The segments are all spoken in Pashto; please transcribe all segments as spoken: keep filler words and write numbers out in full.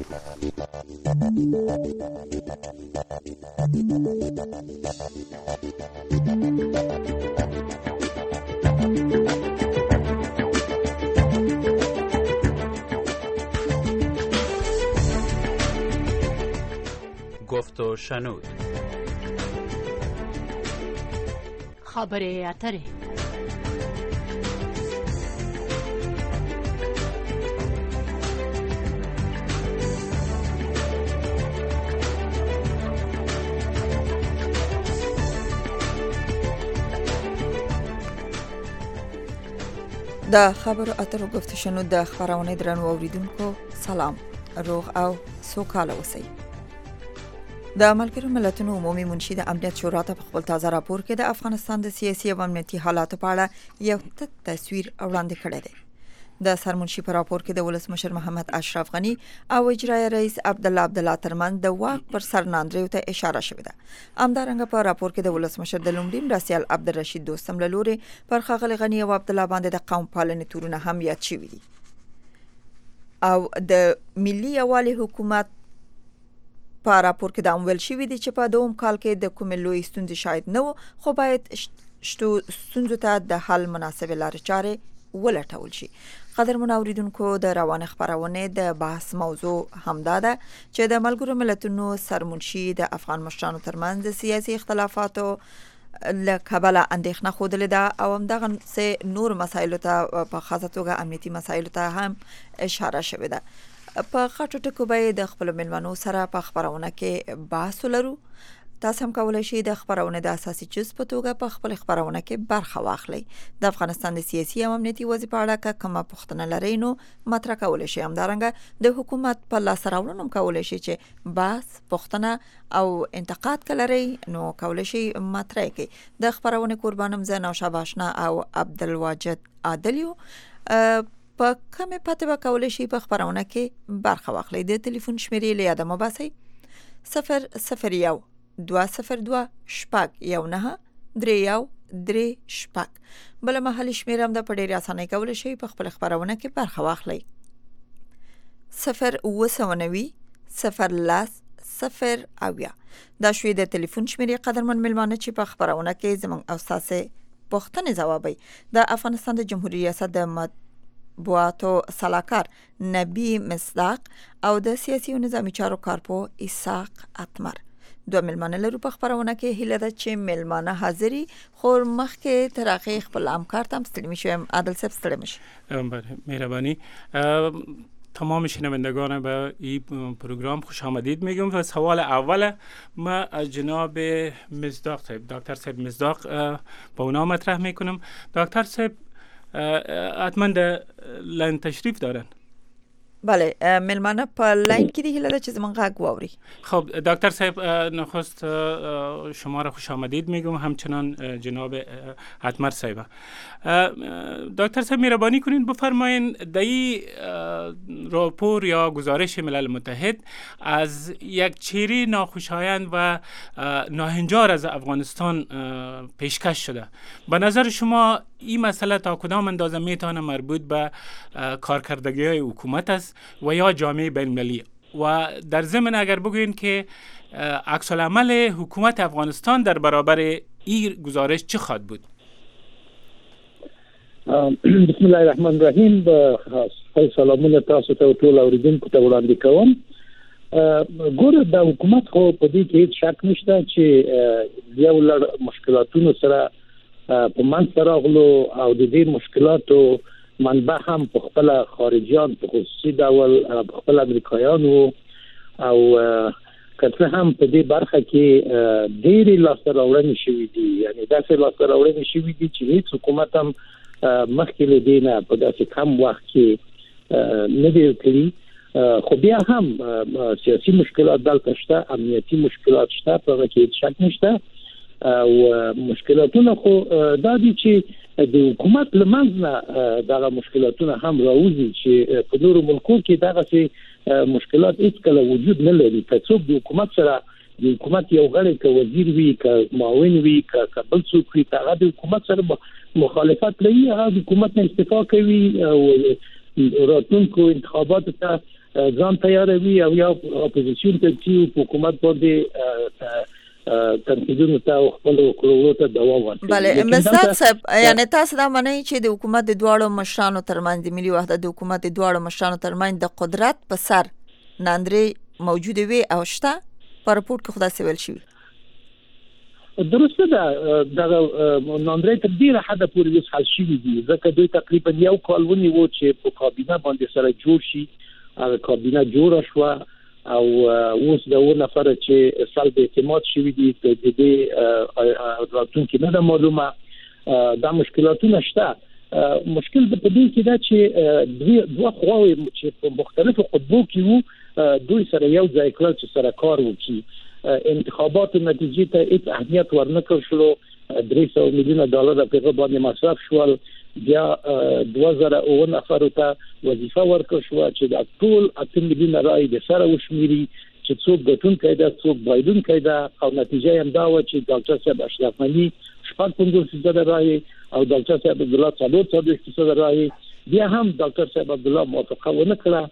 گفت و شنود. خبره اتره. د خبرو اترو گفت شنود د خبرونه درنو اوریدونکو سلام، روغ او سوکاله اوسئ. د ملګرو ملتونو عمومي منشي د امنیت شورا ته په خپل تازه راپور کې د افغانستان د سیاسي او امنیتي حالاتو په اړه یو تت تصویر وړاندې کړی دی. د سرمنشي په راپور کې د ولسمشر محمد اشرف غنی او اجرایي رئیس عبدالله عبدالله ترمن د واک پر سر ناندریو ته اشاره شوې ده. همدارنګه په راپور کې د ولسمشر د لومړي مرستیال عبدالرشید دوستم له لوري پر ښاغلي غنی او عبدالله باندې د قوم پالنې تورونه هم یاد شوي دي او د ملي یوالي حکومت په راپور کې د ویل شوی دی چې په دوم کال کې د کومې لوی ستونزې شاید نه و، خو باید شتو ستونزو ته د حل مناسب لارې چارې ولټول شي. قدرمن اوریدونکو، د روان خبرونه د بحث موضوع همدا ده چې د ملګرو ملتونو سرمنشي د افغان مشرانو ترمنځ د سیاسي اختلافاتو له کبله اندېښنه خوده ده او همدغه سه نور مسایلو ته په خاصه توګه امنیتي مسایلو ته هم اشاره شوې ده. په خاطر ټکو به د خپل ملمنو سره په خبرونه کې بحث ولرو. تاسو هم کولای شئ د خبرونه د اساسي جز په توګه په خپل خبرونه کې برخه واخلئ. د افغانستان د سیاسي او امنیتي وضع په اړه کومه پوښتنه لرئ نو مطرح کولای شئ. همدارنګه د حکومت په لاس راوړنه هم کولای شئ چې بحث، پوښتنه او انتقاد کولای نو کولای شئ مطرح کړئ. د خبرونه قربانم زه نوشابه آشنا او عبدالواجد عادلیو په کومه پته به کولای شي په خبرونه کې برخه واخلئ. د ټلیفون شمیرې له یاده مو باسئ: صفر صفر یو دوه صفر دوه شپږ یو نه درې یو درې شپږ. بل محلي شمیره هم د په ډېرې اسانۍ کولای شي په خپل خبرونه کې برخه واخلئ: صفر اوه سوه نوي صفر لس صفر اویا. دا شوی د ټلیفون شمیرې. قدرمن ملمانه چې په خبرونه کې زموږ او تاسو پوښتنې ځوابوي. د افغانستان د جمهوریت ریاست د بواتو سلاکار نبی مصداق او د سیاسي او نظامی چارو کارپو اسحاق اتمر دو ملمانه لرو په خبرونه کې. هیله ده چې ملمانه حاضری خور مخکې تر هغه خپل همکار ته مستلمی شوم. عادل صاحب ستړي مشه. مهربانی. تمام شنوندگان به این پروگرام خوش آمدید میگم و سوال اول ما از جناب مصداق صاحب دکتر صاحب مصداق با اونا مطرح میکنم. دکتر صاحب حتما در لین تشریف دارن. بله، ملمانه په لاین کې دی. هیله ده چې زموږ غږ واوري. خب دکتر صاحب، نخست شما را خوش آمدید میگم، همچنان جناب اتمر صاحب. دکتر صاحب مهربانی کنین بفرمایین در این راپور یا گزارش ملل متحد از یک چهره ناخوشایند و ناهنجار از افغانستان پیشکش شده. به نظر شما این مسئله تا کدام اندازه میتونه مربوط به کارکردگی های حکومت است و یا جامعه بین المللی؟ و در ضمن اگر بگوین که عکس العمل حکومت افغانستان در برابر این گزارش چه خواهد بود؟ بسم الله الرحمن الرحیم. خپل سلامونه تاسو ته ټول اوریدونکو ته وړاندې کوم. ګوره، د حکومت خو په دې کې هیڅ شک نشته چې یو لړ مشکلاتونو سره په منځ راغلو او د دې مشکلاتو منبع هم په خپل خارجيان په خصوصي ډول په خپل امریکایانو او کله هم په دې برخه کې ډېری لاسته راوړنې شوې دي. یعنی داسې لاسته راوړنې شوې دي چې هیڅ حکومت هم مخکې له دې نه په داسې کم وخت کې نه دی کړی. خو بیا هم سیاسي مشکلات دلته شته، امنیتي مشکلات شته، په هغه کې هیڅ شک نشته. او مشکلاتونه خو دا دي چې د حکومت لمنځ نه دغه مشکلاتونه هم راوځي چې په نورو ملکو کې دغه مشکلات هیڅ کله وجود نه لري. که څوک د حکومت سره د حکومت یو غړی که وزیر وي که معاون وي که بل څوک وي هغه د حکومت سره مخالفت لري، هغه د حکومت نه استعفا کوي او راتلونکو انتخاباتو ته ځان تیاروي او یا اپوزیشن ته چې حکومت باندې تنقیدونو ته خپل کړو ته دوام ورکړي. بله مصداق صاحب یعنی تاسو دا منئ چې د حکومت د دواړو مشرانو ترمنځ د ملي وحدت د حکومت د دواړو مشرانو ترمنځ د قدرت په سر ناندرې موجوده وي او شته په رپورټ کې خدا سویل شي. درسته ده دا ناندرې تر ډیره حد پورې وس حل شي دي ځکه دوی تقریبا یو کال ونیو چې په کابینه باندې سره جوړ شي. هغه کابینه جوړه شو او اوس د ور نفر چې سلب اعتماد شوی دي د دې راتلونکي نه معلومه دا مشکلاتونه شته. مشکل د پدې کې دا چې دوی دوه خواوې چې په مختلفو قطبو کې وو دوی سره یو ځای کړل چې سره کار وکړي. انتخابات نتیجې ته هیڅ اهمیت ورنکړ شو. درې سوه میلیونه ډالر په باندې مصرف شول. بیا دوه زره اووه نفر ته وظیفه ورکړ شو چې د ټول اته میلیونه رای د سره وشمیري چې څوک ګټونکی ده څوک بایدونکی ده او نتیجه هم دا و چې ډاکټر صاحب اشرف غني شپږ پنځوس فیصد رای او ډاکټر صاحب عبدالله څلور څلوېښت فیصد رای. بیا هم ډاکټر صاحب عبدالله موافقه ونه کړه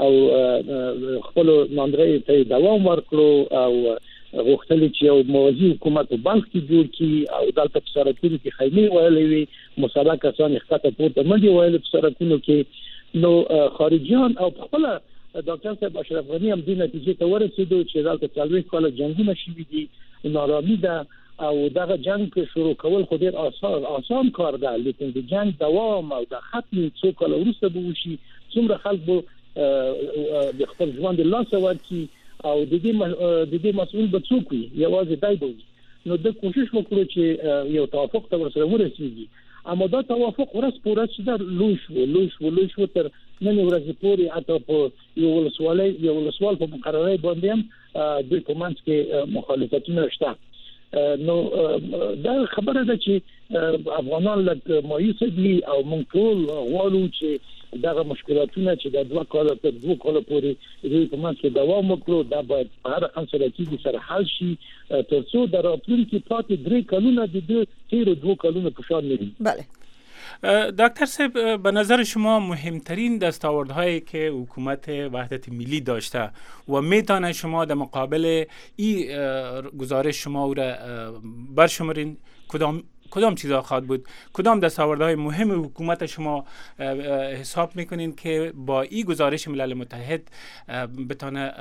او خپل ناندرې ته دوام ورکړو او غوښتل چې یو موازی حکومت په بلخ کې جوړ کړي او دلته په سرکونو کې خیمې وایلې وي مصالحه کسان ښکته پورته منډي وایلې په سرکونو کې نو خارجيان او خپل ډاکټر صاحب اشرف غني هم د نتیجې ته ورسېدو چې دلته څلوېښت کال جنگونه شوي دي ناراضي ده او دغه جنگ شروع کول خو ډیر آسان آسان کار ده لیکن د جنگ دوام او د ختم څو کال وروسته به وشي څومره خلک به د خپل ژوند لاس ورکړي او د دې د دې مسؤل به څوک وي یوازې دای به نو د کوشش وکړو چې یو توافق ته ورسره ورسېږي. اما دا توافق ورس پورا چې دا لوی شو لوی شو لوی شو تر نن ورځې پورې اته په یو ولسوالۍ یو ولسوال په مقررې باندې هم د کومانس کې مخالفتونه شته. نو دا خبره ده چې افغانان له مایوس دي او موږ ټول غواړو چې دغه مشکلاتونه چې د دوه کال تر دوه کال پورې د کومانس کې دوام وکړو دا باید هر انسانيتي سره حل شي ترڅو د راتلونکي پاتې درې کلونه د دې تیر دوه کلونه په شان نه وي. بله دکتر صاحب به نظر شما مهمترین دستاوردهایی که حکومت وحدت ملی داشته و میتونه شما در مقابل این گزارش شما او را برشمارین کدام کدام چیزا خواهد بود؟ کدام دستاوردهای مهم حکومت شما حساب میکنین که با این گزارش ملل متحد بتونه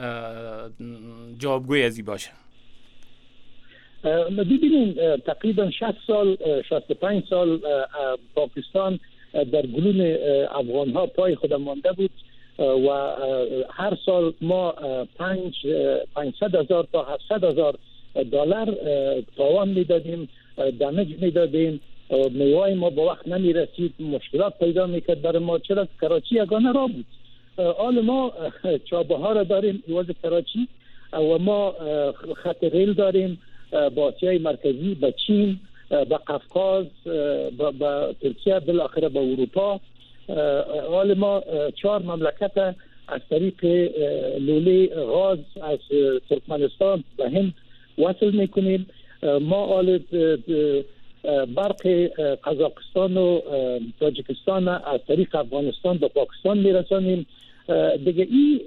جوابگوی ازی باشه؟ ببینید تقریبا شصت سال شصت و پنج سال پاکستان در گلون افغان ها پای خود مانده بود و هر سال ما پنج پانصد هزار تا هفتصد هزار دلار تاوان میدادیم، دمیج میدادیم، میوه ما با وقت نمی رسید، مشکلات پیدا میکرد برای ما، چرا کراچی یگانه راه بود. حال ما چابهار را داریم ایواز کراچی و ما خط ریل داریم با آسیای مرکزی، با چین، با قفقاز، با ترکیه، بالاخره با اروپا. حال ما چهار مملکت از طریق لوله غاز از ترکمنستان و هند وصل میکنیم. ما حال برق قزاقستان و تاجیکستان از طریق افغانستان به پاکستان میرسانیم. دیگه این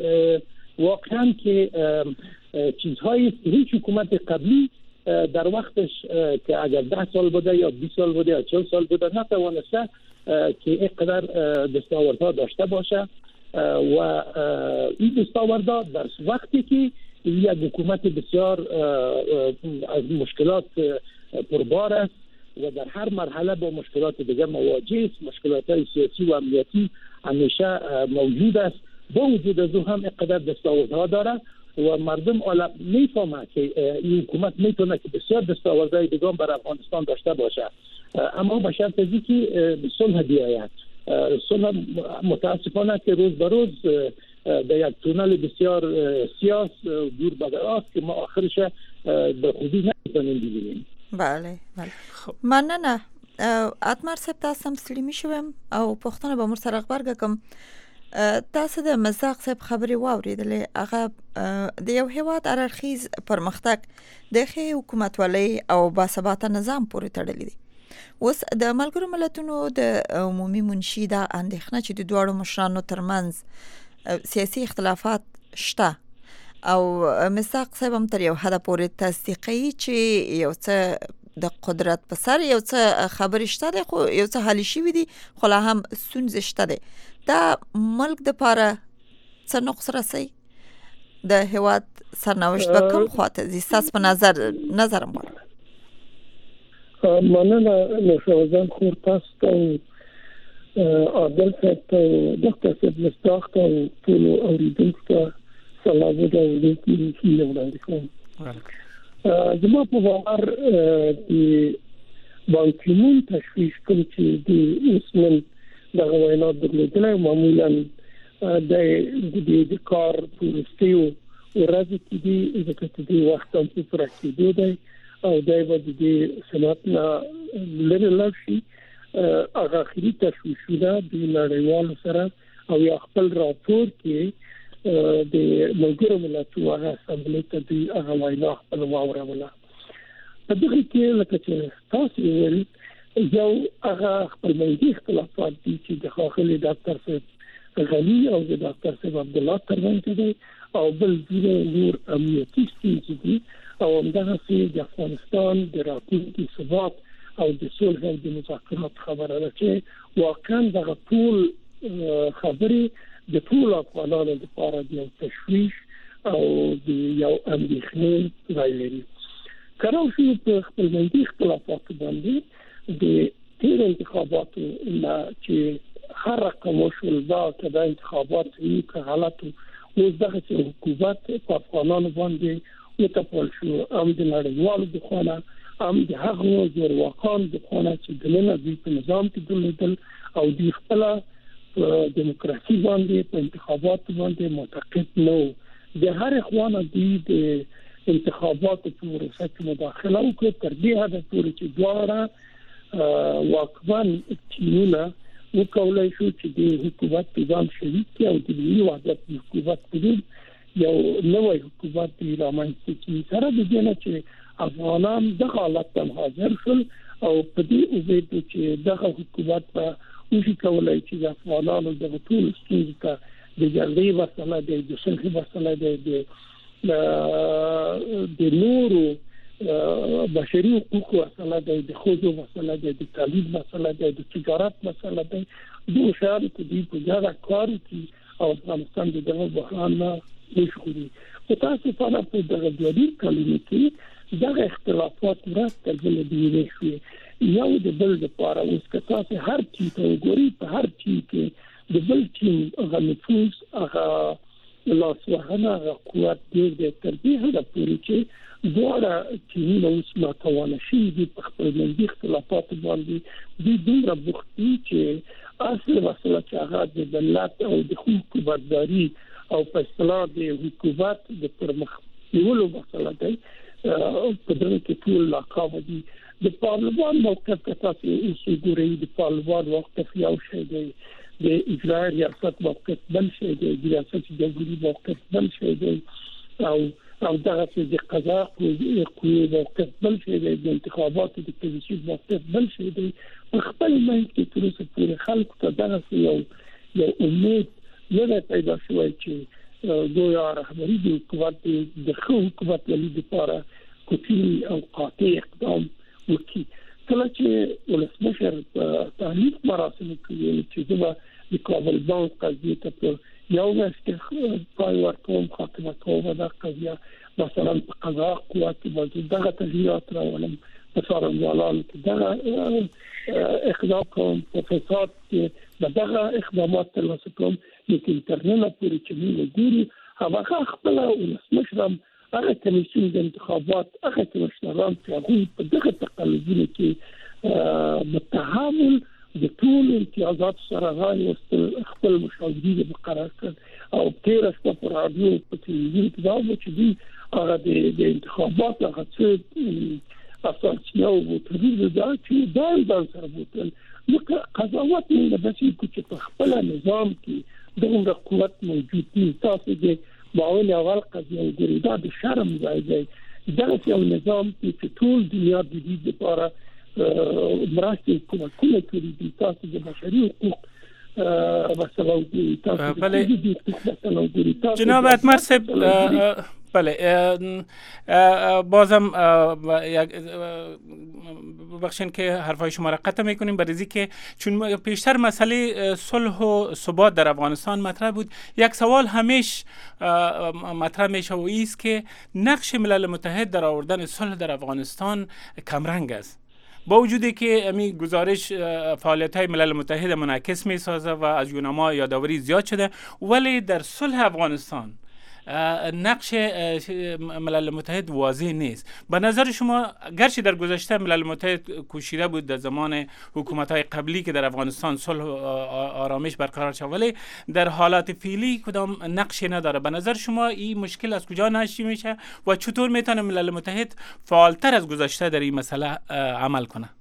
واقعا که چیزهایی هیچ حکومت قبلی در وقتش که اگر ده سال بوده یا بیست سال بوده یا چهل سال بوده نتوانسته که اینقدر دستاوردها داشته باشه و این دستاوردها در وقتی که یک حکومت بسیار از مشکلات پربار است و در هر مرحله با مشکلات دیگه مواجه است. مشکلات سیاسی و امنیتی همیشه موجود است. با وجود از او هم اینقدر دستاوردها داره و مردم حالا میفهمه که این حکومت میتونه که بسیار دستاوردهای دیگه بر افغانستان داشته باشه، اما به شرط ازی که صلح بیاید. صلح متاسفانه که روز به روز در یک تونل بسیار سیاس دور به دراز که ما آخرش به خودی نمیتونیم ببینیم. بله بله مننه. اتمر صاحب تاسو هم ستړي میشوم او پښتنه به مر سره خبرګه کوم. تاسو د مزاق صاحب خبري واوریدلې، هغه د یو هیواد ارخیز پرمختګ د ښه حکومتولۍ او باثباته نظام پورې تړلی دی. اوس د ملګرو ملتونو د عمومي منشي دا اندېښنه چې د دواړو مشرانو ترمنځ سیاسي اختلافات شته او مصداق صاحب هم تر یو حد پورې تصدیقي چې یو څه د قدرت په سر یو څه خبرې شته دي خو یو څه حل شوي دي خو لا هم ستونزې شته دي. دا ملک دپاره څه نقص رسوي؟ د هیواد سرنوشت به کوم خواته ځي ستاسو په نظر نظر م غواړم. مننه نوشاوزان خور تاسو ته عادل صاحب ته ډاکټر صاحب مصداق ته ټولو اورېدونکو ته سلامونه ولیکي هیله وړاندې کوم. زما په باور د بان کی مون تشویش کوم چې د اوسمن دغه وینا درلودلی معمولا د د کار په وروستیو ورځو کې دي ځکه چې د وخت هم په پوره کېدو دی او دی به د دې صنعت نه لرې لاړ شي. هغه اخري تشویشونه د نړیوالو سره او یا خپل راپور کې د ملګرو ملتونو هغه اسامبلې ته دوی هغه وینا خپل واوروله. په دغه کې لکه چې تاسو ویل یو هغه خپلمنځي اختلافات دي چې د ښاغلي ډاکټر صاحب غني او د ډاکټر صاحب عبدالله ترمنځ دي او بل ځینې نور امنیتي ستونزې دي او همدغسې د افغانستان د راتلونکي ثبات او د صلح او د مذاکرات خبره ده چې واقعا دغه ټول خبرې د ټول افغانانو لپاره د یو تشویش او د یو اندېښنې ځای لري. که راشو په خپلمنځي اختلافاتو باندې د تېرو انتخاباتو نه چې هر رقم وشول دا که دا انتخابات وي که غلط اوس دغسې حکومت په افغانانو باندې وتپل شو هم د نړیوالو د خوا هم د هغو زورواکانو د خوا چې دننه دوی په نظام کې درلودل او دوی خپله په دیموکراسي باندې په انتخاباتو باندې معتقد نه وو. د هرې خوا نه دوی د انتخاباتو په پروسه کې مداخله وکړه تر دې حده پورې چې دواړه واکمن ټیمونه وکولای شو چې د حکومت په ځان شریک کړي او د ملي وحدت حکومت په یو نوی حکومت دی رامنځته کړي. سره د دې نه چې افغانان دغه حالت ته حاضر شول او په دې امید چې دغه حکومت به وشي کولای چې د افغانانو دغه ټول ستونزې ته د جګړې مسله دی د صلح مسله دی د نورو بشري حقوقو مسله دی د ښځو مسله دی د تعلیم مسله دی د تجارت مسله دی. دغه شیانو ته دوی په ګډه کار وکړي او افغانستان د دغه بحران نه وژغوري. خو تاسفانه په دغه دوه کلونو کې دغه اختلافات ورځ تر بلې ډېرې شوې. یو د بل دپاره اوس که تاسو هر ټیم ته وګورئ په هر ټیم کې د بل ټیم هغه نفوذ هغه لاسوهنه هغه قوت ډېر دی تر دې حده پورې چې دواړه ټیمونه اوس ناتوانه شوي دي په خپلمنځي اختلافاتو باندې دوی دومره بوخت دي چې اصل مسله چې هغه د دولت او د حکومتداري او په اصطلاح د حکومت د پرمخ نیولو مسله دی په دغه کې ټول ناکامه دي. د پارلمان موقف که تاسو اوس وګورئ د پارلمان موقف یو شی دی، د اجرایي ریاست موقف بل شی دی، د ریاست جمهوري موقف بل شی دی او او دغه د قضا قوې موقف بل شی دی، د انتخاباتو د کمیسیون موقف بل شی دی. په خپل منځ کې تر اوسه پورې خلکو ته دغه یو یو امید نه پیدا شوی چې دوی رهبري د حکومت د ښه حکومت لید لپاره کوټي او قاطع اقدام وکړي. کله چې ولسمشر په تحلیف مراسمو کې چې زما د کابل بانک قضیې ته په یو میاشت پای ورکوم خاتمه کوم دا قضیه مثلا په قضا قوت کې دغه تغییرات راولم په څارنوالانو کې دغه اقدام کوم په فساد کې دغه اقدامات ترلاسه کوم لیکن تر نن پورې چې موږ ګورو هغه خپل ولسمشر هغه کمیسیون د انتخابات هغه کمیشنران چې هغوی په دغه تقلبونو کې بالتعامل د ټول امتیازات سره راوستل خپل مشاورین مقرر کړ او تیره شپه په راډیو په تلویزیون کې دا و چې دوی هغه د انتخابات هغه څه اساسي او تدریج دا چې دا د سره بوتل نو قضاوت نه بچي چې په خپل نظام کې دغه قوت موجود دي. تاسو د باور اول قضیه وګورئ دا د شرم ځای دی. دا یو نظام چې ټول دنیا د دې لپاره مرستې کومه کومه کړې دي. تاسو د بشري حقوق مثلا بله جناب اتمر صاحب، بله بازم بخشین که حرفای شما را قطع میکنیم، برای که چون پیشتر مسئله صلح و ثبات در افغانستان مطرح بود، یک سوال همیش مطرح میشه و ایست که نقش ملل متحد در آوردن صلح در افغانستان کمرنگ است، با وجودی که امی گزارش فعالیت‌های ملل متحد منعکس می‌سازه و از یونما یادآوری زیاد شده، ولی در صلح افغانستان نقش ملل متحد واضح نیست. به نظر شما گرچه در گذشته ملل متحد کوشیده بود در زمان حکومت‌های قبلی که در افغانستان صلح و آرامش برقرار شد، ولی در حالات فعلی کدام نقشی نداره. به نظر شما این مشکل از کجا ناشی میشه و چطور میتونه ملل متحد فعالتر از گذشته در این مسئله عمل کنه؟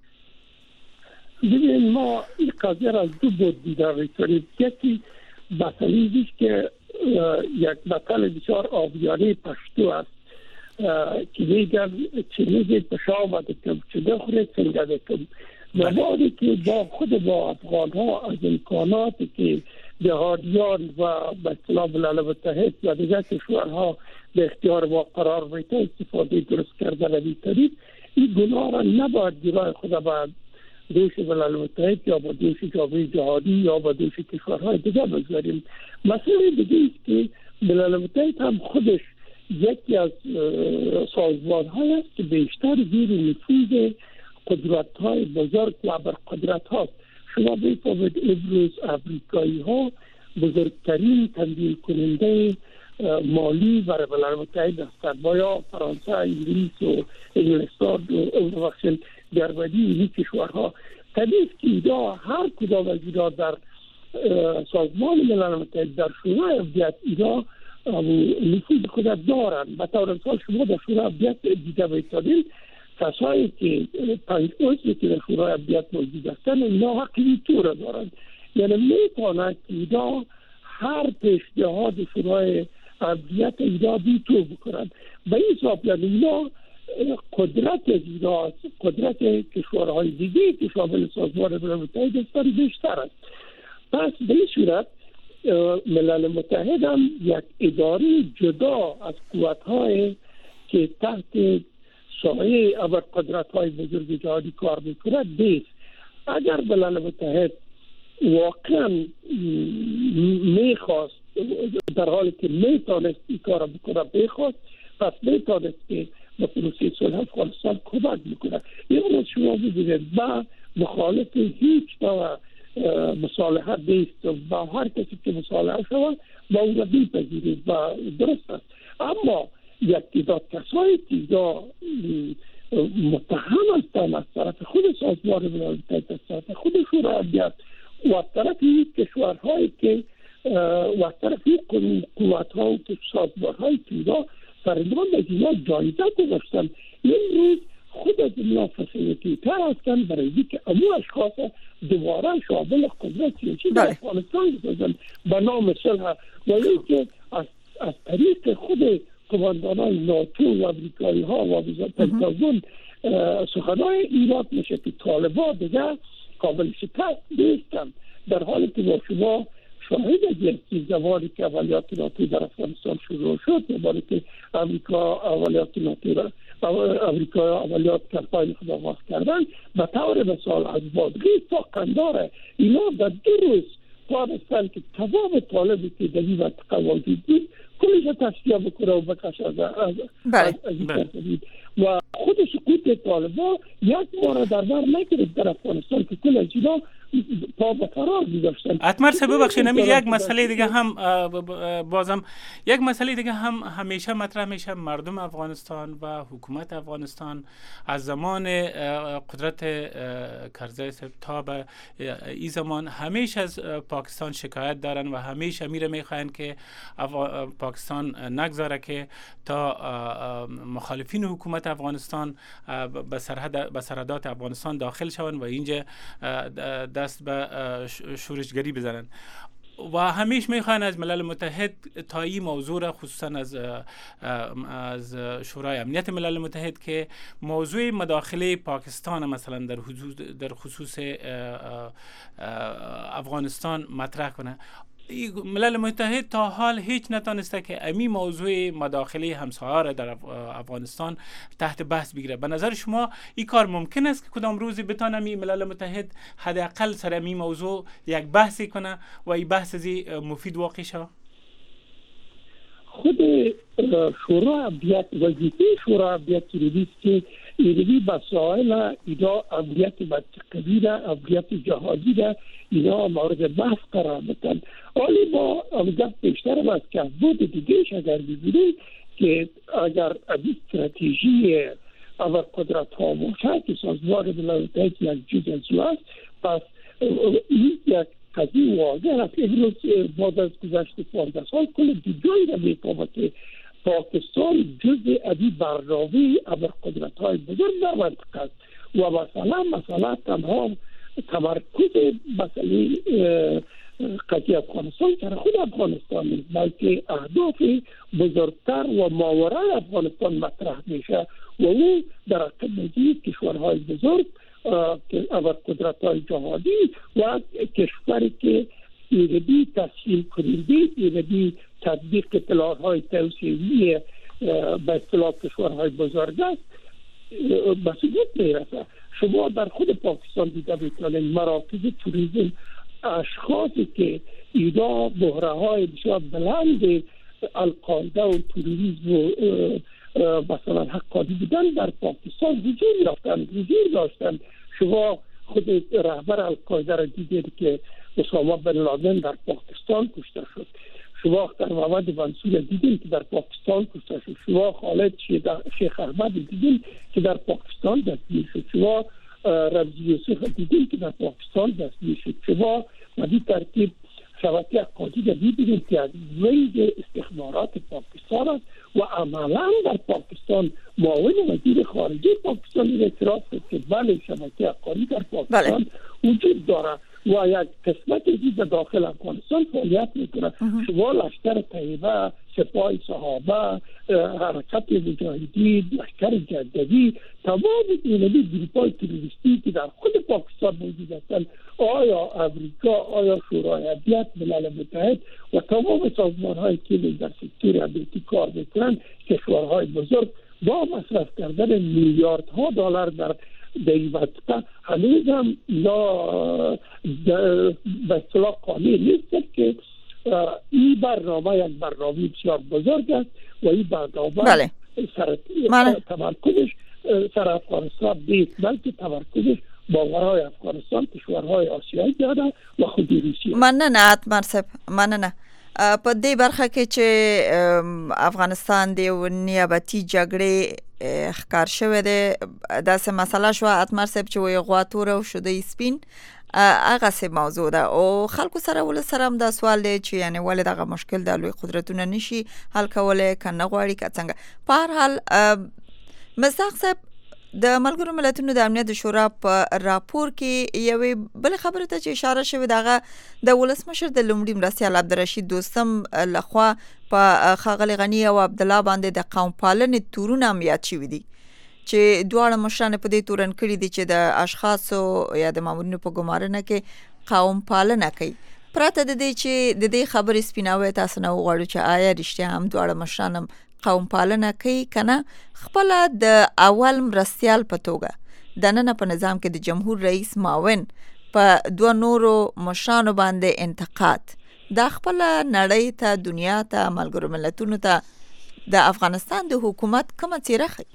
ببین، ما این قضیه را از دو بود دیدار می‌کنیم. یکی مسئله که یک مطلب بسیار آبیانه پشتو است که میگن چه میگید به شام آمده کم، چه بخورید سنگه بکم. مبادی که با خود با افغان ها از امکاناتی که جهادیان و به اصطلاح ملل متحد و دیگر کشورها به اختیار ما قرار میده استفاده درست کردن نمیتونید، این گناه را نباید جلوی خود با دوش ملل متحد یا با دوش جامعه جهانی یا با دوش کشورهای دیگر بگذاریم. مسئله دیگه است که ملل متحد هم خودش یکی از سازمان های است که بیشتر زیر نفوذ قدرت های بزرگ و ابرقدرت هاست. شما بفهمید امروز امریکایی ها بزرگترین تمویل کننده مالی برای ملل متحد هستند، با یا فرانسه، انگلیس و انگلستان و بخشن جرمنی، این کشورها. طبیعی که اینا هر کدام از اینا در سازمان ملل متحد در شورای امنیت اینا نفوذ خود دارند. به طور مثال شما در شورای امنیت دیده می‌توانید کسایی که پنج عضوی که در شورای امنیت موجود هستند اینا حق ویتو را دارند، یعنی میتوانند که اینا هر پیشنهاد شورای امنیت اینا ویتو بکنند. به این حساب یعنی اینا قدرت از اینا قدرت کشورهای دیگه که شامل سازمان ملل متحد هستند بیشتر است. پس به این صورت ملل متحد هم یک اداره جدا از قوت‌های که تحت سایه ابرقدرت‌های بزرگ جهانی کار می‌کند نیست. اگر ملل متحد واقعا میخواست، در حالی که میتونست این کار بکنه بخواست، پس میتونست که به پروسه صلح افغانستان کمک بکنه. این روز شما ببینید با مخالف هیچ نوع مصالحت نیست و هر کسی که مصالحه شود با اون را بی‌پذیرید و درست است. اما یک تعداد کسایی که یا متهم هستند از طرف خود سازمان ملل متحد، از طرف خود شورای امنیت و از طرف کشورهایی که و از طرف قوت‌ها و سازمان‌هایی که اینا فرمان از اینا جایزه گذاشتن، این روز خود از اینا فسیلیتی‌تر هستند برای اینکه امو اشخاص دوباره شامل قدرت سیاسی در افغانستان بسازند به نام صلح، و اینکه از از طریق خود قماندانان ناتو و امریکایی ها و پنتاگون سخنهای ایراد میشه که طالبان دیگر قابل شکست نیستند، در حالی که با شما شاهد هستید زمانی که عملیات ناتو در افغانستان شروع شد، زمانی که امریکا عملیات ناتو را امریکا عملیات کمپاین خود آغاز کردن، به طور مثال از بادغی تا قندار اینا در دو روز توانستند که تمام طالبی که در این منطقه واجد بود کلش تصفیه بکنه و بکشه از این و خود سقوط طالبان یک بار در بر نگرفت در افغانستان که کل از اینا پا به فرار می‌داشتن. اتمر صاحب ببخشید، یک مسئله دیگه هم بازم یک مسئله دیگه هم همیشه مطرح میشه. مردم افغانستان و حکومت افغانستان از زمان قدرت کرزی صاحب تا به این زمان همیشه از پاکستان شکایت دارن و همیشه میره میخواین که پاکستان نگذاره که تا مخالفین حکومت افغانستان به سرحد به سرحدات افغانستان داخل شون و اینجا دست به شورشگری بزنن. و همیشه میخوان از ملل متحد تا این موضوع را خصوصا از از شورای امنیت ملل متحد که موضوع مداخله پاکستان مثلا در حدود در خصوص افغانستان مطرح کنه. ملل متحد تا حال هیچ نتانسته که امی موضوع مداخله همسایه را در افغانستان تحت بحث بگیره. به نظر شما این کار ممکن است که کدام روزی بتانه می ملل متحد حداقل سر امی موضوع یک بحثی کنه و این بحث زی مفید واقع شود؟ خود شورای امنیت وظیفه شورای امنیت رویست که ایروی مسائل اینا امنیت منطقوی را امنیت جهانی را اینا مورد بحث قرار بدن. ولی ما امنیت بیشتر هم از که بود دیگهش اگر ببینیم که اگر این استراتژی اول قدرت ها باشه که سازمان ملل متحد یک جز از او است، پس این یک قضیه واضح است. امروز بعد از گذشت پانزده سال کل دیگهی را می‌فهمد که پاکستان جزء ادی برنامه ابرقدرت های بزرگ در منطقه است و مثلا مثلا تنها تمرکز مسئله قضیه افغانستان در خود افغانستان نیست، بلکه اهداف بزرگتر و ماورای افغانستان مطرح میشه و او در قبضی کشورهای بزرگ که ابرقدرت های جهانی و کشوری که ایرادی تسهیل کننده ایرادی تطبیق اطلاعات توسعه‌ای به اصطلاح کشورهای بزرگ است مسئولیت میرسه. شما در خود پاکستان دیده میتونید مراکز توریسم اشخاصی که اینا بحره های بسیار بلند القاعده و توریسم و مثلا حقانی بودن در پاکستان حضور یافتن حضور داشتن. شما خود رهبر القاعده را دیدید که اسامه بن لادن در پاکستان کشته شد. شما در محمد منصور دیدیم که در پاکستان کشته شد. شما خالد شیخ احمد دیدیم که در پاکستان دستگیر شد. شما رمزی یوسف دیدیم که در پاکستان دستگیر شد. شما بدی ترتیب شبکه حقانی دیدیم که از ویژه استخبارات پاکستان است و عملا در پاکستان معاون وزیر خارجه پاکستان اعتراف کرد که بله شبکه حقانی در پاکستان وجود داره و یک قسمت دیگه داخل افغانستان فعالیت میکنه. شما لشکر طیبه، سپاه صحابه، حرکت مجاهدین، لشکر جددی، تمام اینمی گروپ‌های تروریستی که در خود پاکستان موجود هستند، آیا امریکا، آیا شورای امنیت ملل متحد و تمام سازمان‌هایی که در سکتور امنیتی کار میکنند، کشورهای بزرگ با مصرف کردن میلیاردها دلار در در این منطقه هنوز هم یا به اصطلاح قانع نیست که این برنامه یک برنامه بسیار بزرگ است و این برنامه بله. سر من... تمرکزش سر افغانستان نیست، بلکه تمرکزش باورهای افغانستان، کشورهای آسیایی داره و خود روسیه. من نه اتمر صاحب من نه په دې برخه کې چې افغانستان د نیابتي جګړې ښکار شوی دی داسې مسله شوه اتمر صاحب چې وایي غوا توره او شیدې سپین هغسې موضوع ده او خلکو سره ولس سره هم دا سوال دی چې یعنې ولې دغه مشکل د لوی قدرتونه نشي حل کولی که نه غواړي که څنګه. په هر حال مصداق صاحب د ملګرو ملتونو د امنیت شورا په راپور کې یوې بل خبره ته چې اشاره شوې دغه د ولسمشر د لومړي مرستیال عبدالرشید دوستم لخوا په ښاغلي غني او عبدالله باندې د قوم پالنې تورونه هم یاد شوي دي چې دواړه مشران په دې تورن کړي دي چې د اشخاصو یا د مامورینو په ګمارنه کې قوم پالنه کوي. پرته د دې چې د دې خبرې سپیناوی تاسو نه وغواړو چې آیا رښتیا هم دواړه مشران هم قوم پالنه کوي کنه خپل د اول مرستیال په توګه د نن په نظام کې د جمهور رئیس معاون په دوه نورو مشرانو باندې انتقاد دا خپل نړۍ ته دنیا ته ملګرو ملتونو ته د افغانستان د حکومت کومه څیره ښیي؟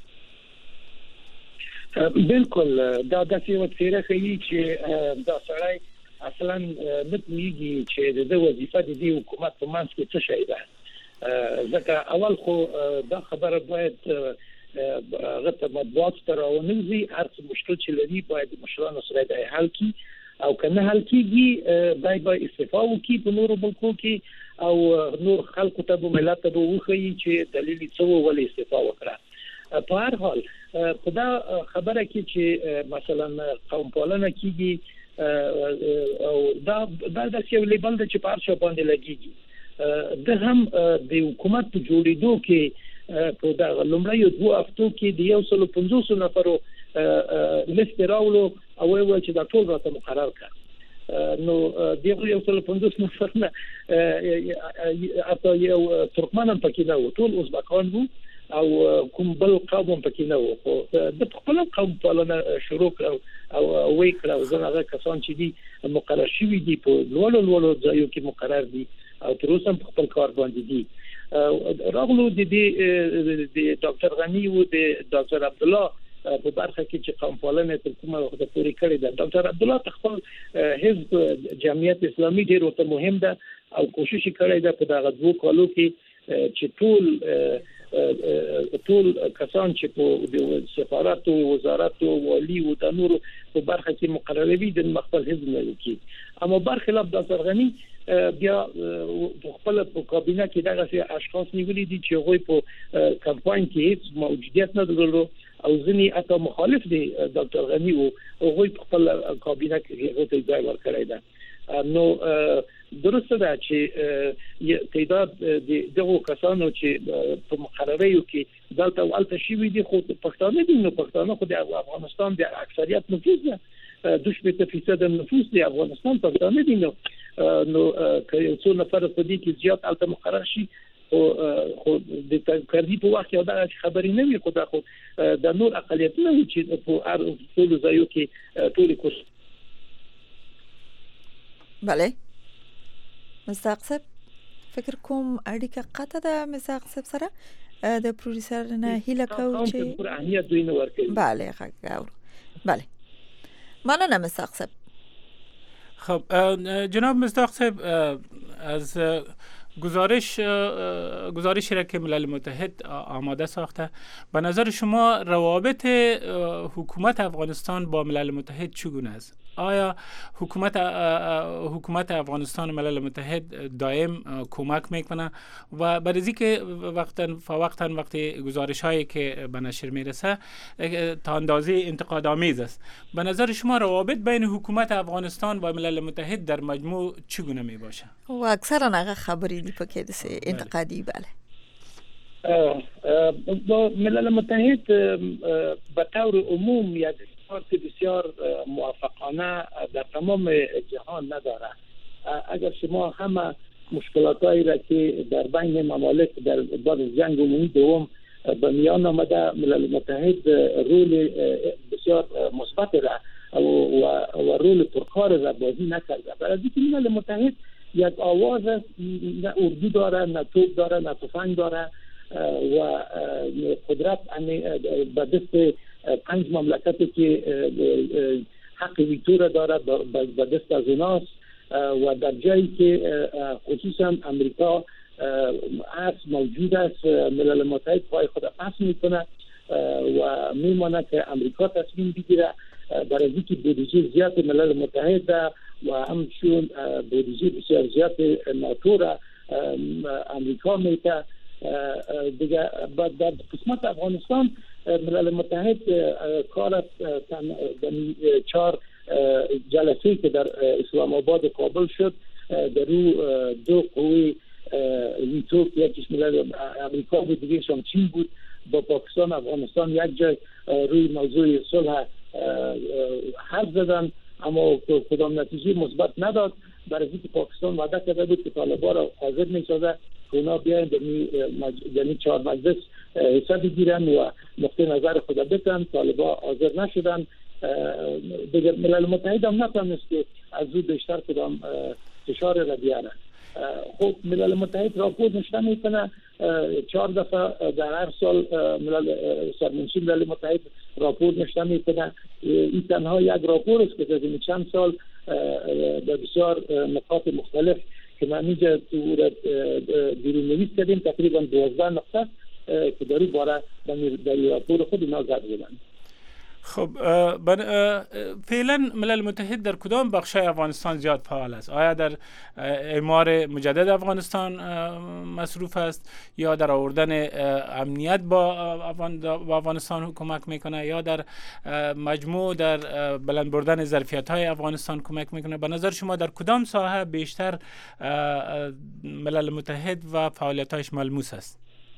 بالکل دا داسې یوه څیره ښیي چې دا سړی اصلا نه پوهېږي چې د وظیفه د دې حکومت په منځ کې څه شی ده. ځکه اول خو دا خبره باید هغه ته مطبوعات ته راونوځي، هر څه مشکل چې لري باید مشرانو سره د حل کړي او که نه حل کېږي باید به استعفا وکړي په نورو ملکو کې او نور خلکو ته به ملت ته به وښیي چې دلیل یې څه و ولې استعفا وکړه. په هر حال خو دا خبره کې چې مثلا قوم پالنه کېږي او دا دا د یو لیبل د چې پارشا باندې لګیږي د هم د حکومت په جوړېدو کې په دا لومړی دوه هفتو کې د یو سل پنځوس نفرو لیست راولو او ویل چې دا ټول راته مقرر کړ نو دغه یو سل پنځوس نفر نه اته یو ترکمن هم پکې نه و ټول ازبکان وو او کوم بل قوم پکې نه و خو د خپل قوم پالنه شروع کړ او وی کړ زه هغه کسان چې دي مقرر شوي دي په لوړو لوړو ځایو کې مقرر دي او تر اوسه په خپل کار باندې دي راغلو د دې د ډاکټر غنی او د ډاکټر عبد الله په برخه کې چې قوم پالنه تر کومه وخت پورې کړې ده ډاکټر عبد الله خپل حزب جمعیت اسلامي ډیر ورته مهم ده او کوشش کړی ده په دغه دوه کالو کې چې ټول ټول کسان چې په سفارت او وزارت او والی او د نورو په برخه کې مقرروي د مخبر حزب نه کې اما برخلاف ډاکټر غنی بیا خپل په کابینه کې دغه اشخاص نیولې دي چې هغوی په کمپاین کې هیڅ موجودیت نه درلود او ځنی اته مخالف دي ډاکټر غنی او هغوی په خپل کابینه کې هغه ته ځای ورکړی ده نو درسته ده چې تعداد دغه کسانو چې په مقرریو کې دلته والته شي دي خو پښتانه دي نو پښتانه خو د افغانستان د اکثریت نفوس ده دوه شپږ فیصد نفوس د افغانستان پښتانه دي نو نو که یو څو نفر په دې کې زیات الته مقرر شي او خو د تکراری په وخت یو دا خبرې نه وي خو دا خو د نور اقلیتونو چې په هر ټول ځایو کې ټول کوس بله مستحق صاحب فکر کوم اړیکه قطع ده مستحق صاحب سره د پروډوسر نه هیله کوم چې پر اهمیت دوی نه ورکړي بله ښه بله مننه مستحق صاحب خب جناب مصداق صاحب از گزارش گزارشی را که ملل متحد آماده ساخته به نظر شما روابط حکومت افغانستان با ملل متحد چگونه است؟ آیا حکومت حکومت افغانستان و ملل متحد دائم کمک میکنه و برای که وقتا فوقتا وقتی گزارش هایی که به نشر میرسه تا اندازه انتقاد آمیز است به نظر شما روابط بین حکومت افغانستان و ملل متحد در مجموع چگونه می باشه؟ و اکثرا هغه خبرې دی پکې د انتقادي بله با ملل متحد به طور عموم یک ارتباط بسیار موافقانه در تمام جهان نداره. اگر شما همه مشکلاتایی را که در بین ممالک در بعد از جنگ عمومی دوم به میان آمده ملل متحد رول بسیار مثبت را و و رول پرکار را بازی نکرده. برای اینکه ملل متحد یک آواز است، نه اردو داره، نه توپ داره، نه تفنگ داره و قدرت به دست پنج مملکتی که حق ویتو را داره به دست از اوناست و در جایی که خصوصا امریکا هست موجود است، ملل متحد پای خود پس میکنه و میمانه که امریکا تصمیم بگیره. برای اینکه بودجه زیاد ملل متحد و همچون بودجه بسیار زیاد ناتو را امریکا میته. دیگه در قسمت افغانستان ملل متحد کار چهار جلسه که در اسلام آباد کابل شد در رو دو قوی ویتو، یکیش ملل امریکا بود، دیگه‌ش هم چین بود، با پاکستان افغانستان یک جای روی موضوع صلح حرف زدن، اما کدام نتیجه مثبت نداد. برای اینکه پاکستان وعده کرده بود که طالبان را حاضر می‌سازه که اونا بیاین در این چهار مجلس حصه بگیرن و نقطه نظر خود بگن. طالبان حاضر نشدن. دیگر ملل متحد هم نتوانست که از او بیشتر کدام فشار را بیاره. خب ملل متحد راپور نشته میکنه، چهار دفعه در هر سال ملل سرمنشی ملل متحد راپور نشته میکنه. این تنها یک راپور است که در چند سال در بسیار نقاط مختلف که من اینجا بیرون نویس کردیم تقریبا دوازده نقطه که در این باره در راپور خود اینا زد بودن. خب فعلا ملل متحد در کدام بخشای افغانستان زیاد فعال است؟ آیا در اعمار مجدد افغانستان مصروف است یا در آوردن امنیت با افغانستان کمک میکنه یا در مجموع در بلند بردن ظرفیت های افغانستان کمک میکنه؟ به نظر شما در کدام ساحه بیشتر ملل متحد و فعالیت‌هایش ملموس است؟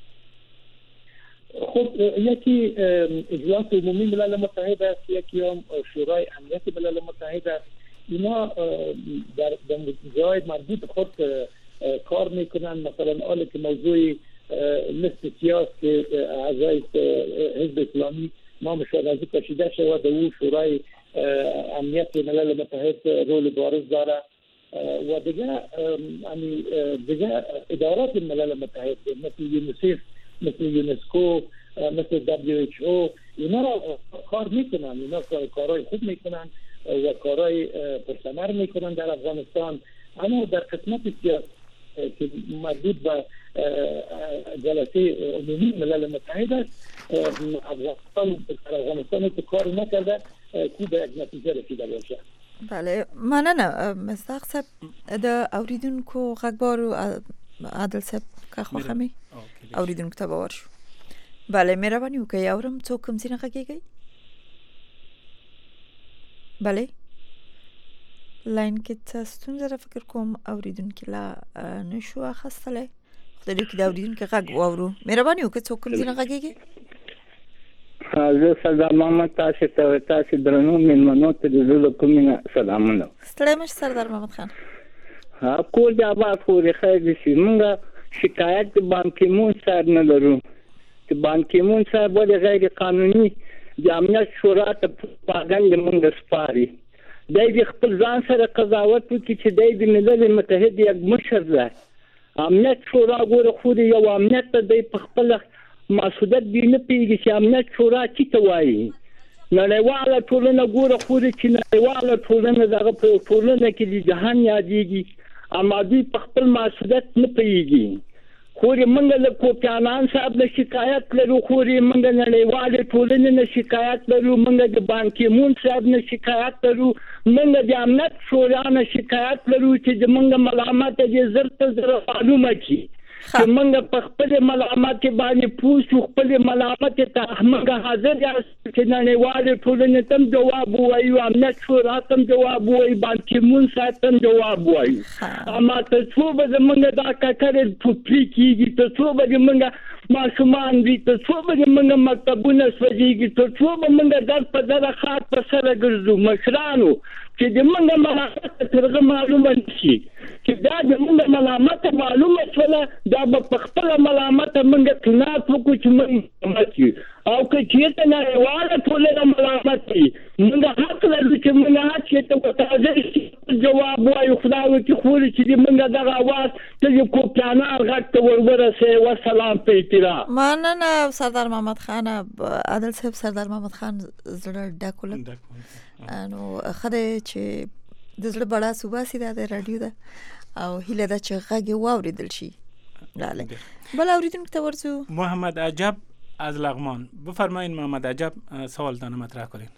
خب یکی اجلاس عمومی ملل متحد است، یکی هم شورای امنیت ملل متحد است. اینا در جای مربوط خود کار میکنن. مثلا حالا که موضوع لیست سیاس که اعضای حزب اسلامی نامش را کشیده شود در او شورای امنیت ملل متحد رول بارز داره و دیگه دیگه ادارات ملل متحد مثل یونیسف، مثل یونسکو، مثل دبلیو اچ او اینا را کار میکنن، اینا کارهای خوب میکنن و کارهای پرثمر میکنن در افغانستان. اما در قسمت سیاست که مربوط به جلسه عمومی ملل متحد است، افغانستان در افغانستان که کار نکرده که به یک نتیجه رسیده باشه. بله مننه مصداق صاحب. د اوریدونکو غږبارو عادل صاحب که خوښه می اوریدونکو ته باور شو. بله مهرباني وکړئ اورم څوک کوم ځای نه غږیږئ؟ بله لاین کې څه ستونزه ده فکر کوم اوریدونکي لا نشو اخیستلی. خدای دې وکړي د اوریدونکي غږ واورو. مهرباني وکړئ څوک کوم ځای نه غږیږئ؟ زه سردار محمد تاسو ته تاسو درنو مېلمنو ته د زړه کومې نه سلامونه. ستړی مه شئ سردار محمد خان. کور د آباد خورې خیر دي چې موږ شکایت د بانکیمون صاحب نه لرو چې بانکیمون صاحب ولې غیر قانوني د امنیت شورا ته پاګند موږ سپاري. دی د خپل ځان سره قضاوت وکړي چې دی د ملل متحد یک مشر دی. امنیت شورا ګوره خو د یو امنیت ته دی په خپله مسؤلیت دی نه پوهېږي چې امنیت شورا څه ته وایي. نړیواله ټولنه ګوره خو د چې نړیواله ټولنه دغه په ټولنه کې د جهان یادېږي اما دوی په خپل مسؤلیت نه پوهېږي. خو موږ له کوفی عنان صاحب نه شکایت لرو، خو موږ نړیوالې ټولنې نه شکایت لرو، موږ د بانکیمون صاحب نه شکایت لرو، موږ د امنیت شورا نه شکایت لرو چې زموږ ملامت دې زر ته زر معلومه کړي چې موږ په خپل ملامت باندې پوه شو، خپل ملامت ته موږ حاضر یاست چې نړیوالې ټولنې ته هم جواب ووایو، امنیت شورا ته هم جواب ووایو، بانکیمون صاحب ته هم جواب ووایو. اما تر څو به زموږ دا ککرې پوپړي کېږي، تر څو به زموږ ماشومان دي، تر څو به زموږ مکتبونه سوځېږي، تر څو به موږ در په دره ښار په سره ګرځو. مشرانو چې زموږ ملامت تر هغه معلومه نه شي چې دا زموږ ملامت معلومه شوله، دا به په خپله ملامت موږ قناعت وکړو چې موږ ملامت یو. او که چېرته نړیواله ټولنه ملامت وي موږ حق لرو چې موږ هر چېرته ورته شي جواب وایو. خدای وکړي خوري چې موږ دغه اواز ته د کوفی عنان غږ ته ور ورسوي. وسلام په احترام. مننه سردار محمد خان. عادل صاحب سردار محمد خان زړه ډک ولګ نو ښه دی چې د زړه بړه صوباسي ده د راډیو ده او هیله ده چې غږ یې واورېدل شي. بله بل اوریدونکو ته ورځو. محمد عجب از لغمان. بفرمایید محمد عجب سوالتان مطرح کنید.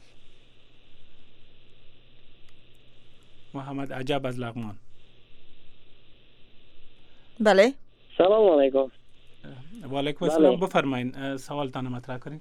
محمد عجب از لغمان. بله سلام علیکم. و علیکم السلام. بفرمایید سوالتان مطرح کنید.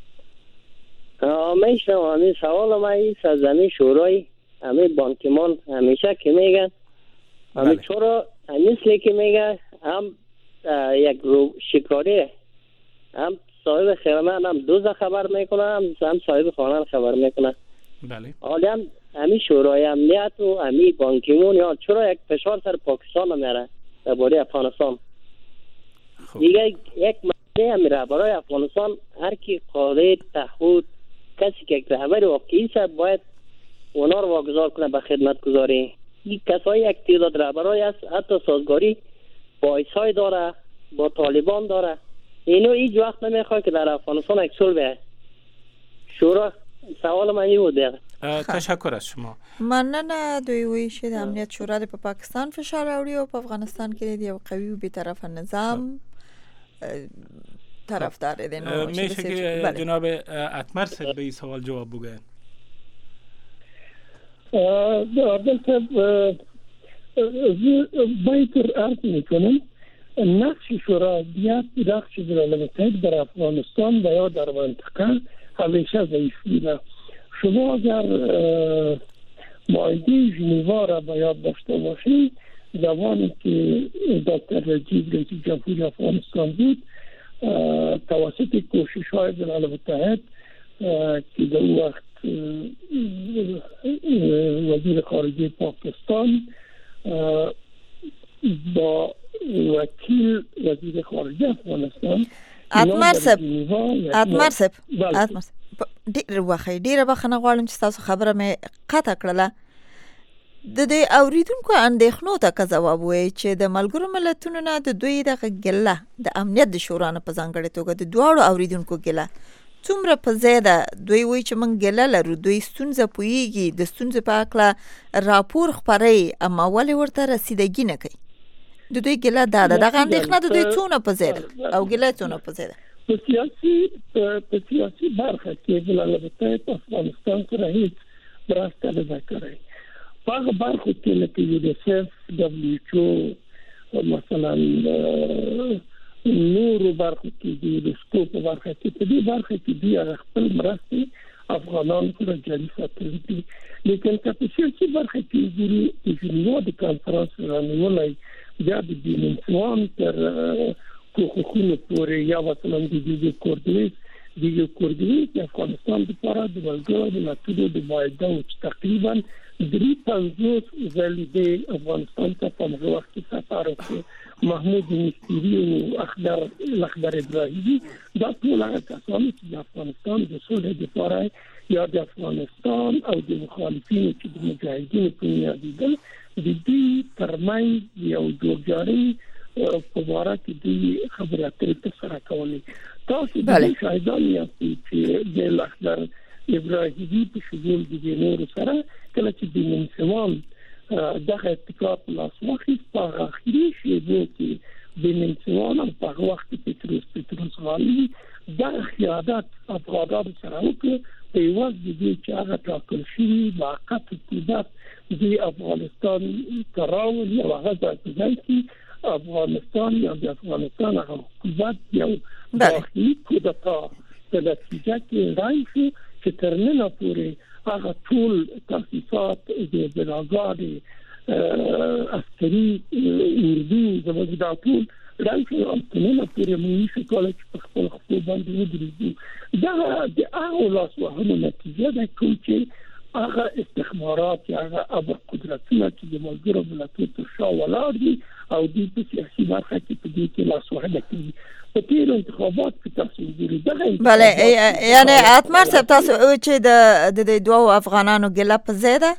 میشنم همین سوال ما این سرزمین شورای همین بانکیمان همیشه که میگن همین چرا مثل که میگن هم یک رو شکاری هم صاحب خیرمن هم دوزه خبر میکنن هم صاحب خانه خبر میکنن. بله حالی هم همین شورای امنیت و همین بانکیمون یا چرا یک فشار سر پاکستان میره درباره افغانستان. دیگه یک مسئله میره برای افغانستان هر کی قادر تعهد کسی که رهبر واقعی است باید اونا رو واگذار کنه به خدمت گذاری. این کسایی یک تعداد رهبرای است حتی سازگاری با ایسای داره با طالبان داره. اینو هیچ وقت نمیخواد که در افغانستان یک صلح شورا. سوال من این بود. تشکر از شما. مننه. دوی وی چې د امنیت شورا د په پاکستان فشار راوړي او په افغانستان کې د یو قوي او بیطرفه نظام طرفدار دي. میشه که جناب اتمر صاحب به این سوال جواب بگن. دلته باید ارز میکنم نقش شورویت نقش بین الملل در افغانستان و یا در منطقه همیشه ضعیف بوده. شما اگر معاهده ژنوا را به یاد داشته باشید، زمانی که دکتر رجیب رئیس جمهوری افغانستان بود، توسط کوشش‌های ملل متحد که در اون وقت وزیر خارجه پاکستان با وکیل وزیر خارجه افغانستان اتمر صاحب اتمر صاحب اتمر ډیر وخی ډیره بخنه غواړم چې تاسو خبره مې قطع کړله. د دې اوریدونکو اندېښنو ته که ځواب وایي چې د ملګرو ملتونو نه د دوی دغه ګله د امنیت د شورا نه په ځانګړې توګه د دواړو اوریدونکو ګله څومره په ځای ده. دوی وایي چې موږ ګله لرو، دوی ستونزه پوهیږي، د ستونزې په هکله راپور خپروي، اما ولې ورته رسیدګي نه کوي؟ د دوی ګله دا ده. دغه اندېښنه د دوی څونه په ځای ده او ګله څونه په ځای ده؟ په سیاسي په سیاسي برخه کې ملل متحد افغانستان سره هیڅ مرسته نه ده کړې. په هغه برخو کې لکه یونیسف، دبلیو ایچ او مثلا نورو برخو کې د یونسکو په برخه کې په دې برخه کې دوی خپل مرستې افغانان سره جاري ساتلي دي. لیکن که په سیاسي برخه کې ګورو د ژنیوا د کانفرانس رانیولای بیا د ډیمنسوان تر حقوقو پورې یا مثلا د دې کوردینیس د کوردینیس د افغانستان لپاره د ملګرو ملتونو د معاهده او تقریبا درې پنځوس ځلې د افغانستان ته په هغه وخت کې سفر وکړ. محمود مستری او اخضر الاخضر ابراهیمی دا ټول هغه کسان چې د افغانستان د صلح لپاره یا د افغانستان او د مخالفینو چې د مجاهدینو په نیا دي د دې ترمنځ یو جوړجاړی په واره کې د خبرې اترې سره کولې. تاسو د شاهدان یاستئ چې د الاخضر ابراهیمی په شمول د نور سره کله چې د منسوان دغه اتفاق لاس واخیست په اخري شیبو کې د منسوان په هغه وخت کې پتروس پتروس غالي دغه خیانت افغانانو سره وکړ په یوه د دې چې هغه ټاکل شوي موقت حکومت د افغانستان تراول یا هغه ځای کې افغانستان یا د افغانستان هغه حکومت یو داخلي کودتا په نتیجه کې رای شو چې تر نن پورې هغه ټول تاسیسات د بناګانې عسکري اردو زموږ دا ټول رای شو او تر نن پورې موږ شو کولای چې په خپل خپل باندې ودرېږو. دا د هغو لاسوهنو نتیجه ده کوم چې هغه استخبارات یا هغه ابر قدرتونه چې د ملګرو ملتونو تر شا ولاړ دي او دوی په سیاسي برخه کې په دې کې لاسوهنه کوي. په تیرو انتخابات کې تاسو وګورئ دغه بله یعنی اتمر صاحب تاسو چې د د دوه افغانانو ګله په ځای ده؟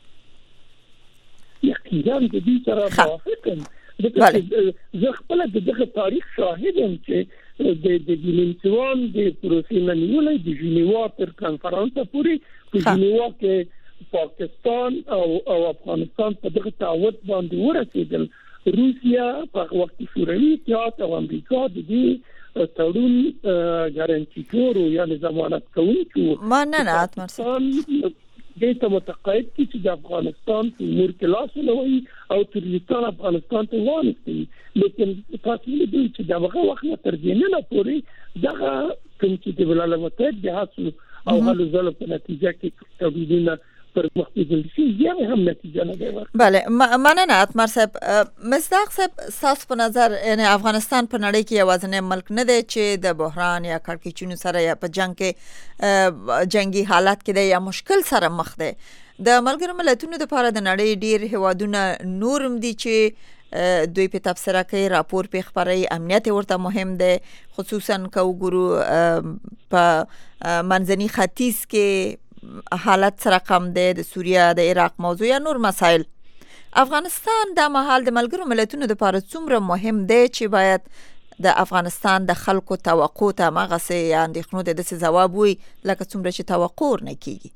یقینا د دې سره موافقم. زه خپل دغه تاریخ شاهد یم چې د د ډیمنسوان د پروسې منولای د ژنیوا تر کانفرانس پورې په ژنیوا کې پاکستان او او افغانستان په دغه تعهد باندې ورسېدل. روسیا په وخت شوروي اتحاد او امریکا د دې تړون ګارانټي کورو یا ضمانت کوونکي ما نه نه اتمر صاحب د ته متقاعد کی چې د افغانستان په امور کې لاس ولوي او ترکستان افغانستان ته وانستي. لیکن تاسو له دې چې دا هغه وخت تر دې نه پورې دغه کوم چې د ملل متحد د حاصل او هلو ځل په نتیجه کې تولیدونه پر مختلف شي یا هم نتیجه نه دی. بله مننه اتمر صاحب. مصداق صاحب تاسو په نظر یعنی افغانستان په نړۍ کې یوازینی ملک نه دی چې د بحران یا کړکېچونو سره یا په جنگ کې جنگي حالت کې دی یا مشکل سره مخ دی. د ملګرو ملتونو لپاره د نړۍ ډیر هیوادونه نورم دي چې دوی په تبصره کوي راپور په خبري امنیت ورته مهم دی، خصوصا که وګورو په منځني ختیځ کې حالت سره کم دی، د سوریه د عراق موضوع یا نور مسائل. افغانستان د مهال د ملګرو ملتونو لپاره څومره مهم دی چې باید د افغانستان د خلکو توقع ته مغسه یا اندېښنو ته د جواب وي لکه څومره چې توقع نه کیږي؟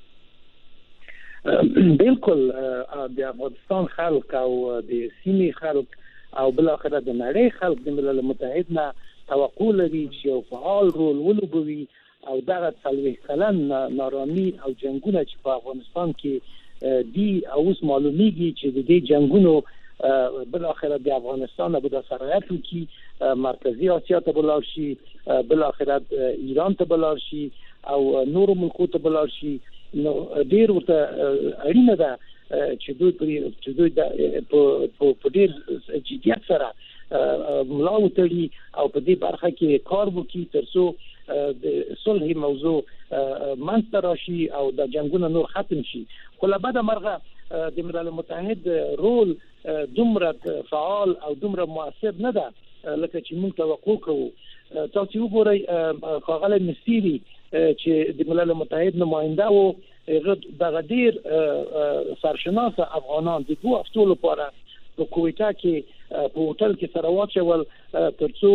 بالکل د افغانستان خلک او د سیمې خلک او بل اخر د نړۍ خلک د ملل متحد نه توقع لري چې یو فعال رول ولوبوي او دغه څلوېښت کلن نارامي او جنگونه چې په افغانستان کې دي او اوس معلومیږي چې د دې جنگونو بل اخر د افغانستان به د سرایت کی مرکزی آسیا ته بلار شي، بل اخر ایران ته بلار شي او نور ملکو ته بلار شي. نو ډیر ورته اړینه ده چې دوی چې دوی په په ډیر جديت سره ملا وتړي او په دې برخه کې کار وکړي ترڅو د صلح موضوع منځته راشي او د جنگونو نور ختم شي. خو له بده مرغه د ملل متحد رول دومره فعال او دومره موثر نه ده لکه چې موږ توقع کوو. تاسو وګورئ خاغله مسیری چې د ملل متحد نماینده وو د غدیر سرشناس افغانان د دوه هفتو لپاره په کویټا کې په هوټل کې سره واچول ترڅو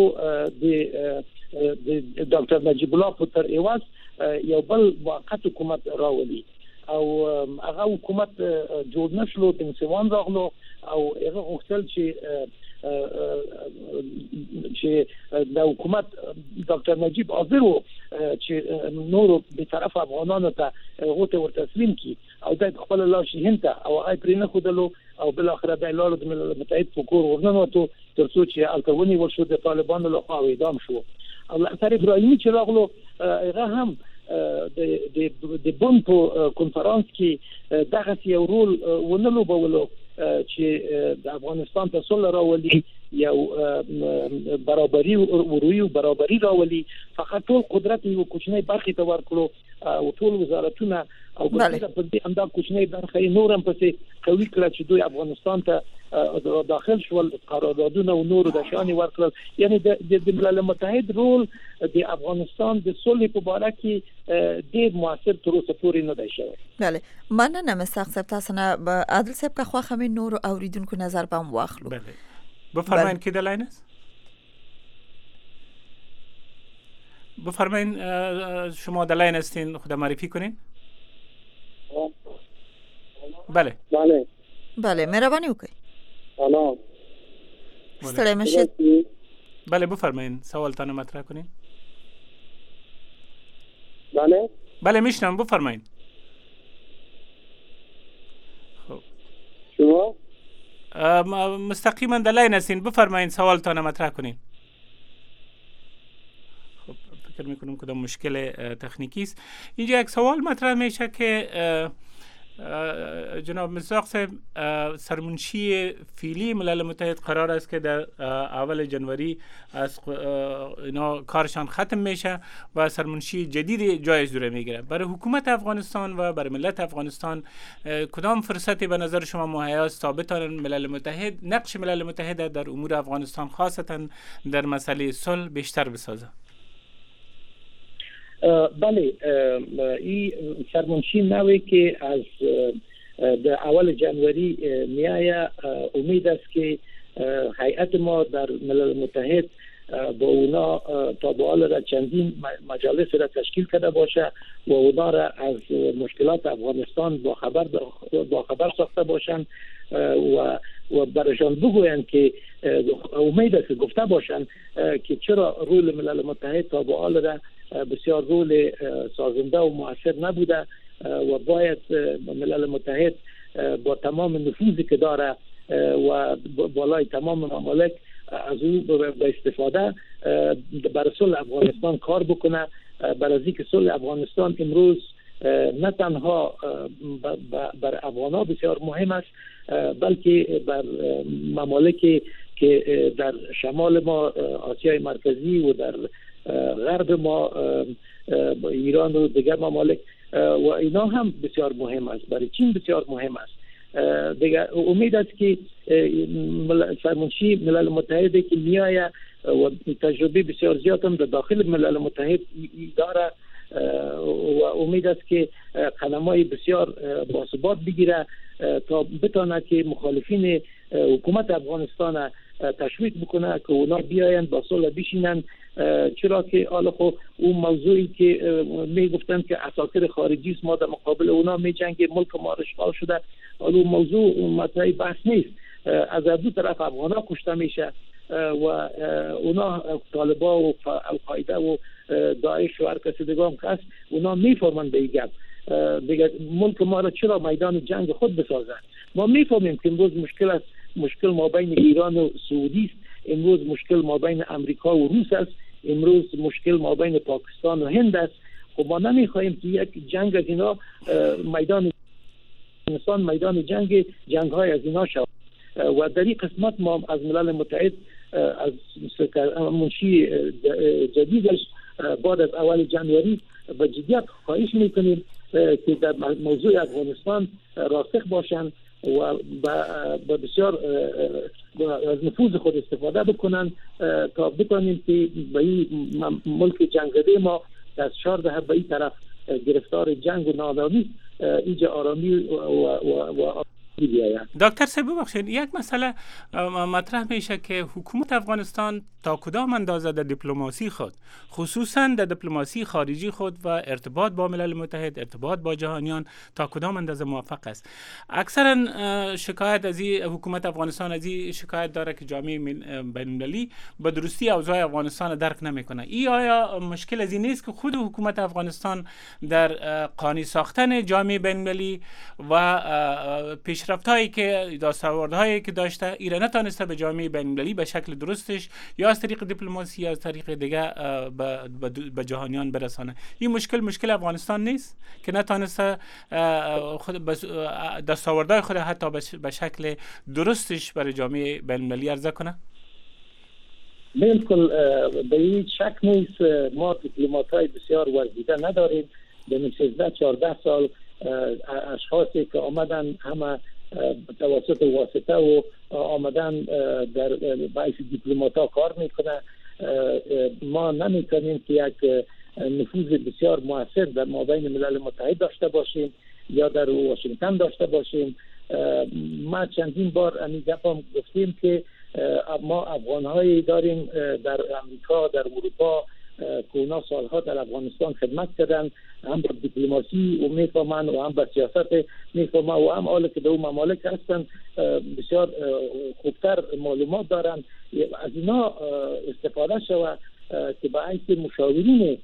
د د ډاکټر نجیب الله په تر ایواز یو بل موقت حکومت راولي او هغه حکومت جوړ نشلو د سیوان راغلو او هغه غوښتل چې چې د حکومت ډاکټر نجیب حاضر وو چې نور به طرف افغانانو ته غوته ور تسلیم کی او د خپل الله شهنته او اي پرینه خودلو او بل اخر د لالو د ملل متحد فکر ورننوتو ترڅو چې الکونی ورشو د طالبانو له خوا اعدام شو. او اثر ابراهیمي چې راغلو هغه هم د د د بون په کنفرانس کې دغه یو رول ونلو بولو چې د افغانستان ته صلح راولي یو برابرۍ وروي او برابرۍ راولي. فقط ټول قدرت یو کوچنی برخه ته ورکړو او ټول وزارتونه او په دې انده کوچنی برخه نورم پسې قوي کړ چې دوی افغانستان ته داخل شول قراردادونه او نور د شان ورکړل. یعنی د ملل متحد رول د افغانستان د صلح په اړه کې ډېر موثر تر اوسه پورې نه دی شوی. بله مننه مستقصب تاسو نه عادل صاحب که خو همین نور اوریدونکو نظر بام واخلو. بله بفرمایید که دلاین است. بفرمایید شما دلاین هستین خود معرفی کنین. بله بله بله مهربانی وکړئ. سلام ستړی مشید. بله بفرمایید سوالتان مطرح کنین. بله بله میشنم بفرمایید. شما مستقیما دلاین هستین بفرمایید سوالتان مطرح کنین. خب فکر میکنم کدام مشکل تکنیکی است. اینجا یک سوال مطرح میشه که جناب مصداق صاحب سرمنشی فعلی ملل متحد قرار است که در اول جنوری از اینا کارشان ختم میشه و سرمنشی جدید جایش دوره میگیره. برای حکومت افغانستان و برای ملت افغانستان کدام فرصتی به نظر شما مهیا است تا بتوانند ملل متحد نقش ملل متحد در امور افغانستان خاصتا در مسئله صلح بیشتر بسازه؟ بله این سرمنشی نوی که از در اول جنوری میایه امید است که هیئت ما در ملل متحد با اونا تا به حال را چندین مجالس را تشکیل کرده باشه و اونا را از مشکلات افغانستان با خبر با خبر ساخته باشند و و برایشان بگویند که امید است که گفته باشند که چرا رول ملل متحد تا به حال را بسیار رول سازنده و مؤثر نبوده و باید ملل متحد با تمام نفوذی که داره و بالای تمام ممالک از او به استفاده برای صلح افغانستان کار بکنه. برای اینکه صلح افغانستان امروز نه تنها بر افغان‌ها بسیار مهم است بلکه بر ممالک که در شمال ما آسیای مرکزی و در غرب ما ایران و دیگر ممالک و اینا هم بسیار مهم است. برای چین بسیار مهم است. دیگر امید است که سرمنشی ملل متحد که میایه و تجربه بسیار زیاد هم در داخل ملل متحد داره و امید است که قدم‌های بسیار باثبات بگیره تا بتونه که مخالفین حکومت افغانستان تشویق بکنه که اونا بیاین با صلح بشینن. چرا که حالا خب اون موضوعی که میگفتن که اساطیر خارجی است ما در مقابل اونا میجنگیم ملک ما اشغال شده، حالا اون موضوع مطرح بحث نیست. از دو طرف افغان‌ها کشته میشه و اونا طالبا و القاعده و داعش و هر کسی دیگه هم هست اونا میفهمن به این گپ دیگه ملک ما را چرا میدان جنگ خود بسازن. ما میفهمیم که امروز مشکل است، مشکل ما بین ایران و سعودی است، امروز مشکل ما بین امریکا و روس است، امروز مشکل ما بین پاکستان و هند است. خب ما نمیخواهیم که یک جنگ از اینا میدان انسان میدان جنگ جنگ های از اینا شود و در این قسمت ما از ملل متحد از منشی جدیدش بعد از اول جنوری به جدیت خواهش میکنیم که در موضوع افغانستان راسخ باشند و به بسیار از نفوذ خود استفاده بکنن تا بکنیم که به این ملک جنگ زده ما از چهار دهه به این طرف گرفتار جنگ و ناآرامی اینجا آرامی و, و, و دکتر صاحب ببخشید یک مسئله مطرح میشه که حکومت افغانستان تا کدام اندازه در دیپلماسی خود خصوصا در دیپلماسی خارجی خود و ارتباط با ملل متحد ارتباط با جهانیان تا کدام اندازه موفق است. اکثرا شکایت از حکومت افغانستان از این شکایت داره که جامعه بین‌المللی به درستی اوضاع افغانستان درک نمیکنه. این آیا مشکل از این نیست که خود حکومت افغانستان در قانع ساختن جامعه بین‌المللی و پیشرفت‌هایی که دستاوردهایی که داشته ایران نتونسته به جامعه بین‌المللی به شکل درستش یا از طریق دیپلماسی یا از طریق دیگه به جهانیان برسانه؟ این مشکل مشکل افغانستان نیست که نتونسته خود دستاوردهای خود حتی به شکل درستش برای جامعه بین‌المللی عرضه کنه؟ بالکل به این شک نیست. ما دیپلمات‌های بسیار ورزیده نداریم. به سیزده چهارده سال اشخاصی که آمدن همه توسط واسطه و آمدن در باعث دیپلماتا کار میکنه. ما نمیتونیم که یک نفوذ بسیار موثر در مابین ملل متحد داشته باشیم یا در واشنگتن داشته باشیم. ما چندین بار امی گفتم گفتیم که ما افغان‌هایی داریم در امریکا در اروپا که اونا سالها در افغانستان خدمت کردن، هم با دیپلماسی و میفهمن و هم با سیاست میفهمن و هم حالا که در اون ممالک هستن بسیار خوبتر معلومات دارن. از اینا استفاده شود که باعث مشاورین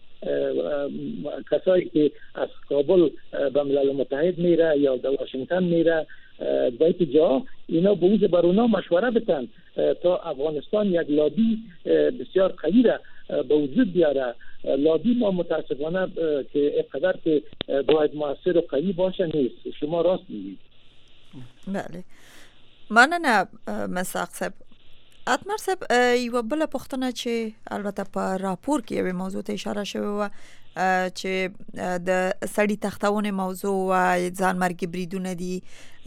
کسایی که از کابل به ملل متحد میره یا در واشنگتن میره باید جا اینا به اوز بر اونا مشوره بتن تا افغانستان یک لابی بسیار قوی را به وجود بیاره. لابی ما متاسفانه که اقدر که باید موثر و قوی باشه نیست. شما راست میگید. بله مننه مساق صاحب. اتمر صاحب یو بل پختنه چې البته په راپور کې یو موضوع ته اشاره شوی و چې د سړی تختونه موضوع و ځان مرګ بریدونه دي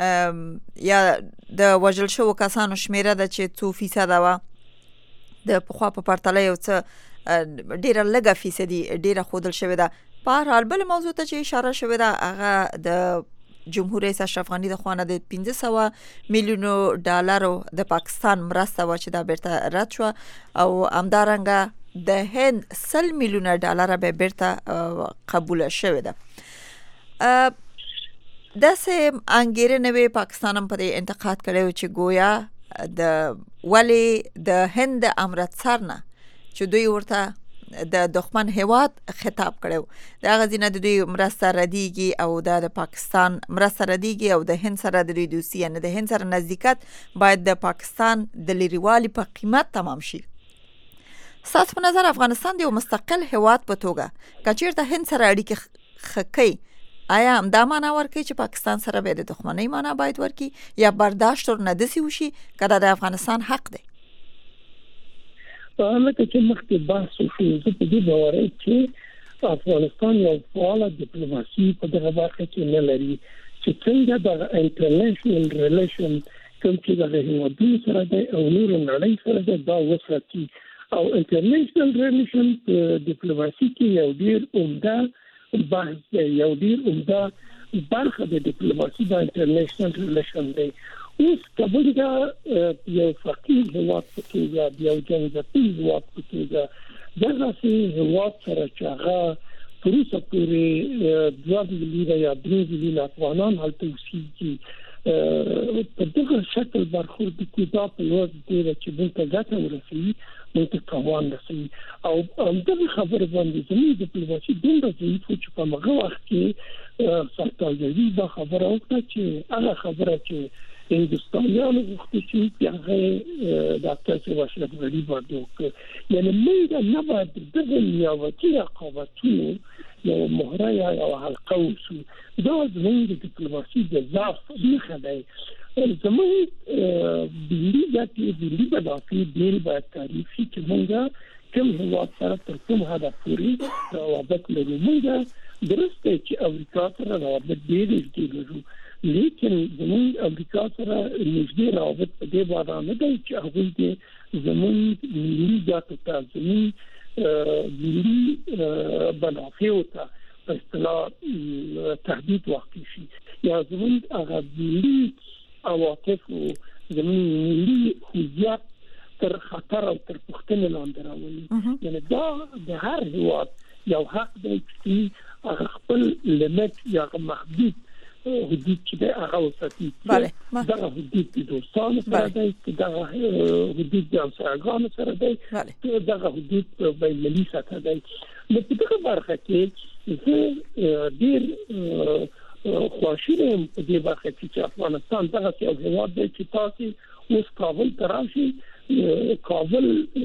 یا د وژل شو کسانو شمیره د چې څو فیصد و د پخوا په پرتله یو څه ډیره لږه فیصدي ډیره خودل شوی ده. په هر حال بل موضوع ته چې اشاره شوی ده هغه د جمهور رئیس اشرف غنی د خوانه د پنځه سوه میلیونو ډالرو د پاکستان مرسته و چې دا بیرته رد شو او همدارنګه د هند سل میلیونه ډالر به بیرته قبول شوی ده. داسې انګیرنه به پاکستان هم په دې انتقاد کړی چې گویا د ولی د هند امرتسر نه چې دوی ورته د دښمن هیواد خطاب کړو دا غزینه د دوی مرسته ردیږي او د پاکستان مرسته ردیږي او د هند سره د دوی دوستي نه د هند سره نزدېکت باید د پاکستان د لریوالي په قیمت تمام شي. ستاسو په نظر افغانستان د یو مستقل هیواد په توګه کچیرته هند سره اړیکې خکې آیا هم دا معنا ورکوي چې پاکستان سره به د دښمنۍ معنا باید ورکړي یا برداشت ورنه داسې وشي که دا د افغانستان حق دی؟ لکه چې مخکې بحث وشو زه په دې باور یم چې افغانستان یو فعاله ډیپلوماسي په دغه برخه کې نه لري چې څنګه د انټرنیشنل ریلیشن کوم چې د هیوادونو سره دی او نورو نړۍ سره دی دا وساتي او انټرنیشنل ریلیشن په ډیپلوماسي کې یو ډېر عمده بحث دی، یو ډېر عمده برخه د ډیپلوماسي د انټرنیشنل ریلیشن دی. اوس کابل دا یو فقیر هیواد په توګه یو جنګځپي هیواد په توګه دغسې هیواد سره چې هغه تر اوسه پورې دوه میلیونه یا درې میلیونه افغانان هلته اوسېږي په دغه شکل برخورد کې دا په لوړ دی چې موږ ته ګټه ورسوي، موږ ته تاوان رسوي. او دغه خبره باندې زموږ ډیپلوماسي دومره ضعیف و چې په هغه وخت کې سرتاجوي دا خبره وکړه چې هغه خبره چې هندوستانیانو غوښتي چې هغه ډاکټر صاحب اشرف غني باندې وکړي. یعنې موږ نه باید دغه نیابتي رقابتونو یو مهره یا یو حلقه وشو. دا زموږ د ډیپلوماسي د ضعف نښه دی. زموږ ملي ګټې ملي منافع ډېر باید تعریف شي چې موږ کوم هېواد سره تر کوم حده پورې روابط لرو. موږ درسته چې امریکا سره روابط ډېر نږدې لرو، لیکن زموږ امریکا سره نږدې روابط په دې باندې نه دی چې هغوی د زموږ ملي ګټو ته زموږ ملي منافعو ته په اصطلاح تهدید واقع شي یا زموږ هغه ملي عواطف او زموږ ملي هویت تر خطر او تر پوښتنې لاندې راولي. یعنې دا د هر هېواد یو حق دی چې هغه خپل لیمټ یا محدود حدود چې دی هغه وساتي. دغه حدود د دوستانو سره دی، دغه حدود د همسایګانو سره دی، دغه حدود په بین‌المللي سطح دی. نو په دغه برخه کې زه ډېر خواشینی یم په دې برخه کې چې افغانستان دغه یو هېواد دی چې تاسې اوس کابل ته راشئ، کابل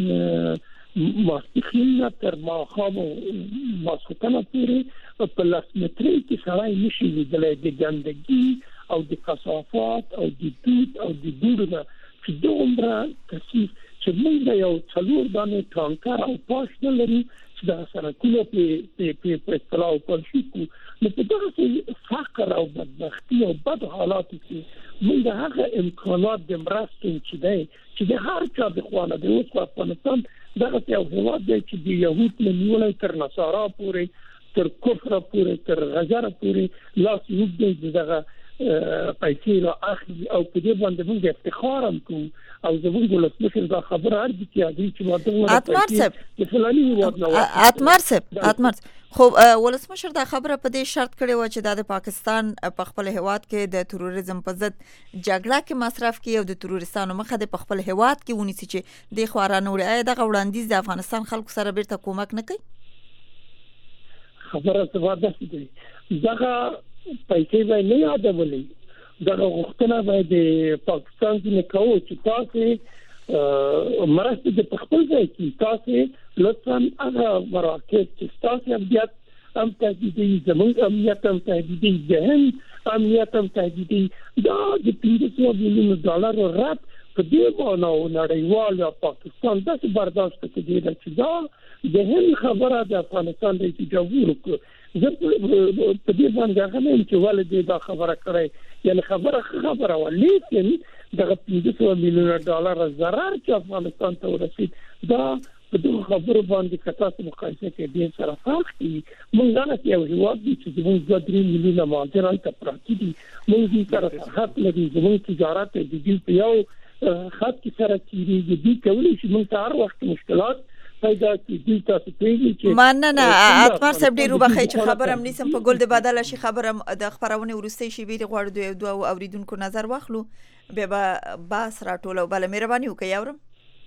ماسپښین تر ماښام ماسخوتنه پورې په لس مترۍ کې سړی نشي لیدلی د ګندګي او د کثافات او د دود او د دوړو نه چې دومره کثیف چې موږ د یو څلور دانې ټانکر او پاش نه لرو چې د سړکونو په په اصطلاح وپلشي کړو. نو په دغسې فقر او بدبختي او بد حالاتو کې موږ د هغه امکانات د مرستې چې دی چې د هر چا د خوا نه دی. اوس په افغانستان دغسې یو هېواد دی چې د یهود نه نیولی تر نصارا پورې، تر کفره پورې، تر غجره پورې لاس اوږد دی د دغه پیسې را اخلي او په دې باندې موږ افتخار هم کوو او زموږ ولسمشر دا خبره هر ځای کې یادوي چې ما دغه پیسې د فلاني هېواد نه واخلي. اتمر صاحب اتمر خو ولسمشر دا خبره په دې شرط کړې وه چې دا د پاکستان په خپل هېواد کې د تروریزم په ضد جګړه کې مصرف کړي او د تروریستانو مخه د په خپل هېواد کې ونیسي چې دې خوا رانوړي. آیا دغه وړاندیز د افغانستان خلکو سره بیرته کومک نه کوي؟ خبره څه داسې دی، دغه پیسې به نه یادولې، دغه غوښتنه به د پاکستان څخه کوو چې تاسې مرستې د په خپل ځای کې تاسې لطفا هغه مراکز چې تاسې امنیت هم تهدیدوي، زموږ امنیت هم تهدیدوي، د هند امنیت هم تهدیدوي، دا د پنځه سوه میلیونو ډالرو رد په دې معنا او نړیوال یا پاکستان داسې برداشت کړي چې دا د هند خبره د افغانستان د تجاوز وکړي. زه په دې باندې هغه نه یم چې ولې دې دا خبره کړې، یعنې خبره خبره وه، لیکن دغه پنځه سوه میلیونه ډالره ضرر چې افغانستان ته ورسید دا په دغه خبرو باندې که تاسو مقایسه کړئ ډېر سره فرق کوي. موږ دغسې یو هېواد دی چې زموږ دوه درې میلیونه مهاجر هلته پراته دي، موږ دوی سره سرحد لري، زموږ تجارت د دوی په یو خط کې سره تېرېږي، دوی کولی شي موږ ته هر وخت مشکلات پیدا کړي. دوی تاسو پوهېږئ چې مننه اتمر صاحب، ډېر وبخئ چې خبره هم نیسم په ګل د بدله شي. خبره د خپرونې وروستۍ شېبې دې غواړو د دوه اورېدونکو نظر واخلو، بیا به بحث راټولو. بله مهرباني وکړئ. اورم.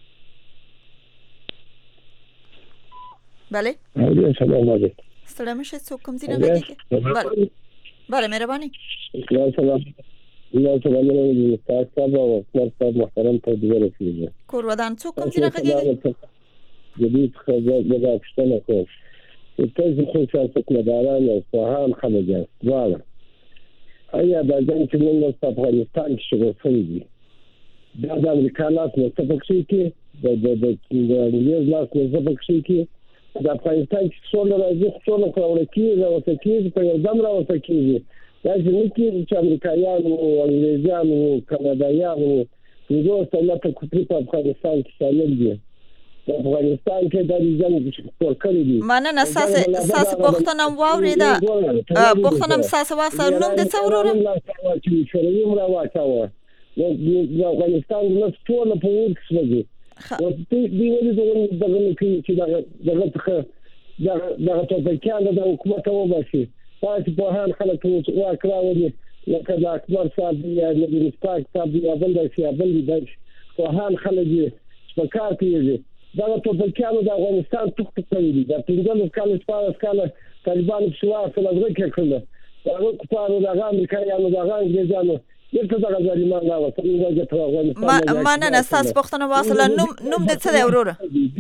بله سلام علیکم. ستړی مه شئ، څوک کوم ځای نه غږېږي؟ بله بله مهرباني. سلام الله سلام علیکم استاد صاحب او استاد صاحب محترم ته دې ورسېږي. کور ودان څوک کوم ځای نه غږېږي؟ جدید خبر د پښتنه کو چې تاسو خو سیاستمداران او پوهان خلک یاست دواړه. آیا دا ځان چې موږ په افغانستان کې شغل دي دا د امریکا لاس نه څه پکې کې د د د انګلیز لاس نه څه پکې کې د افغانستان چې څومره راځي څومره راوړل کېږي راوړل کېږي په یو دم راوړل کېږي. دا چې نه کېږي چې امریکایان او انګلیزیان او کاناډایان او پنځوس دولته کوپري په افغانستان کې شامل دي. په افغانستان کې د ریزن ټول کړی دي. مننه. ساسه ساسه پښتنه واورېده، پښتنه ساسه واسه نوم د څو وروره چې شروع را واچاوه د افغانستان د ټول په ورکس وځي. نو دې ولې د دغه کې چې دغه دغه څخه دغه دغه ټاپکیان د حکومت او بشي تاسو په هر خلک واکراوي لکه د اکبر صاحب یا نبی مصطفی صاحب یا بل د بل د وهان خلک په کار کې دا په بلکانو د افغانستان ټوک کوي دا پنځه کال سپارس کال طالبان په شوا سره ورکه کړل دا په اړه د امریکایانو د انګلیزانو یته دا ځلیمان دا وسه د افغانستان ما نه اساس پښتنه واصله نوم نوم د څه دی وروره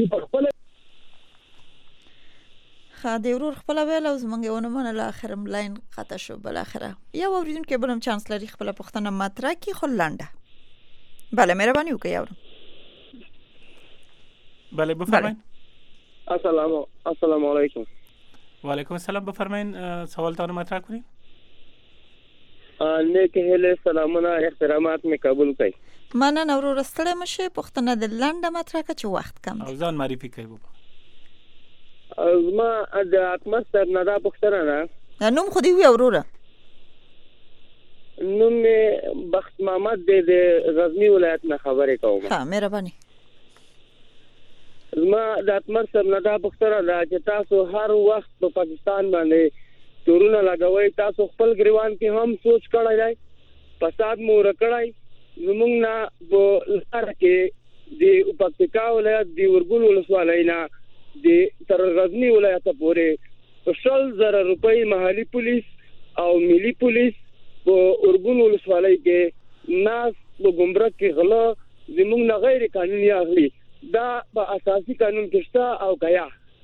خاطر ورور خپل ویل او زمونږ ونه منل اخر لاین قطع شو بل اخره یا اوریدونکو بلم چانس لري خپل پښتنه مطرح کی خلنده بله مهرباني وکړئ یو بله بفرمایید. السلام السلام علیکم. و علیکم السلام. بفرمایید سوالتان مطرح کنید. نیک هیله سلامونه احترامات می قبول کړئ. مننه ورور ستړی مشه پښتنه د لنډه مطرح که چې وخت کم او ځان معرفي کوي بابا. ما د اتمر سر نه دا پښتنه نه نوم خو دی وی وروره نوم بخت محمد د غزنی ولایت نه خبرې کوم. ها مهرباني. ما د اتمر سر نه دا پښتنه دا چې تاسو هر وخت په پاکستان باندې تورونه لګوي تاسو خپل ګریوان کې هم سوچ کړی دی فساد مو رکړای زمونږ نه په لار کې د پکتیکا ولایت د ورګل ولسوالۍ نه د تر غزنی ولایت پورې شل زره روپۍ محلي پولیس او ملي پولیس په ورګل ولسوالۍ کې ناس په ګمرک کې غلا زمونږ نه غیر قانوني اخلي دا په اساسي قانون کې شته او کیا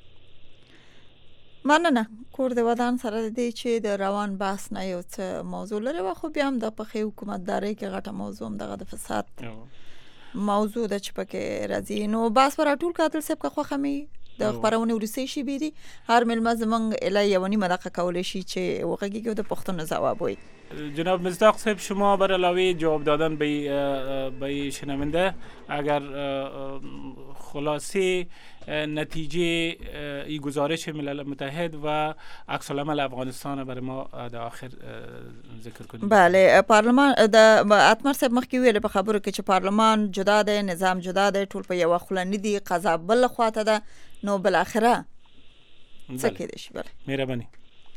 مننه کور د ودان سره دی چې د روان بحث نه یو څه موضوع لري خو بیا هم د پخې حکومتداري کې غټه موضوع هم دغه د فساد موضوع د چپکه راځي نو باس پر ټول قاتل سب کا خوخه می د خبرونه ورسې شي بيدي هر مل مزمنګ الای یونی مدقه کول شي چې وقګي د پښتون جواب وي. جناب مصداق صاحب شما بر علاوه جواب دادن به به شنونده اگر خلاصه نتیجه ای گزارش ملل متحد و عکس العمل افغانستان برای ما در آخر ذکر کنید. بله پارلمان د اتمر صاحب مخکې ویل په خبرو کې چې پارلمان جدا ده نظام جدا ده ټول په یو خلنی دي قضا بل خواته ده نو بل اخره څه کېدې شي. بله مهرباني.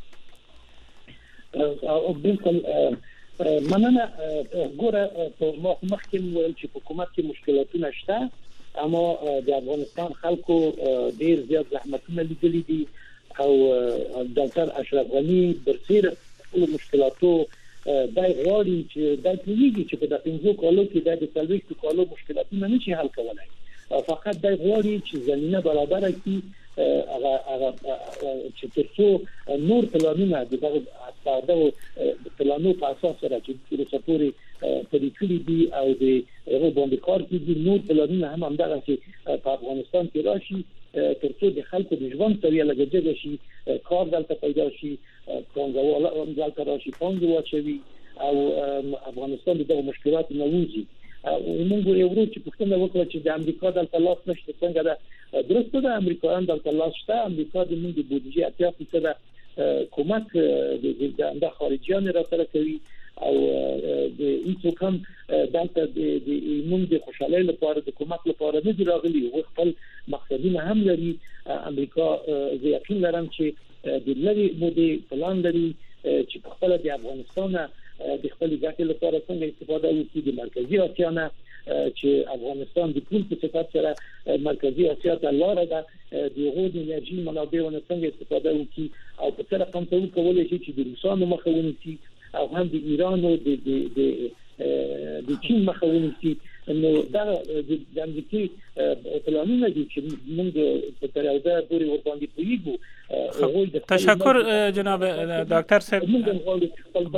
او بالکل مننه ګوره په مخکې ویل چې حکومت کې مشکلاتونه شته اما د افغانستان خلکو ډیر زیات زحمتونه لیدلي دي او ډاکټر اشرف غنی برسیر ټول مشکلاتو دای غواړي چې د کلیږي چې په پنځو کالو کې د څلويښت کالو مشکلاتونه نشي حل کولای فقط دای غواړي چې زمينه برابر کړي هغه هغه چې ترڅو نور پلانونه دغه استاده پلانو په اساس سره چې د سپوري په کلی دي او د هغه باندې کار کوي نور پلانونه هم همدغه چې په افغانستان کې راشي ترڅو د خلکو د ژوند سویه لګیږي شي کار دلته پیدا شي څنګه هم دلته راشي څنګه واچوي او افغانستان دغه مشکلات نه وځي موږ یو ورو چې پښتنه وکړه چې د امریکا د لاس نشته څنګه دا درسته د امریکایان د لاس شته امریکا د موږ د بودیجه اتیا فیصد کومک د خارجيان را سره کوي او د هیڅ کوم دلته د موږ د خوشاله لپاره د کومک لپاره نه دی راغلي او خپل مقصدونه هم لري امریکا زه یقین لرم چې د لري مودي پلان لري چې په خپل د افغانستان د خپل ګټې لپاره څنګه استفاده وکړي د مرکزی اسیا نه چې افغانستان د پول په صفت سره مرکزی اسیا ته لاره ده د هغو د انرژي منابعونو څنګه استفاده وکړي او په سره کوم څه کولای شي چې د روسانو مخه ونیسي او هم د ایران او د د د چین مخه ونیسي نو دا د امریکای پلانونه دي چې موږ په تراوده پورې ور باندې پویګو. تشکر جناب دکتر صاحب.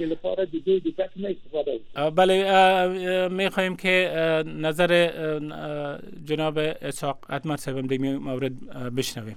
بله بله میخواهیم که نظر جناب اسحاق اتمر صاحب در این مورد بشنویم.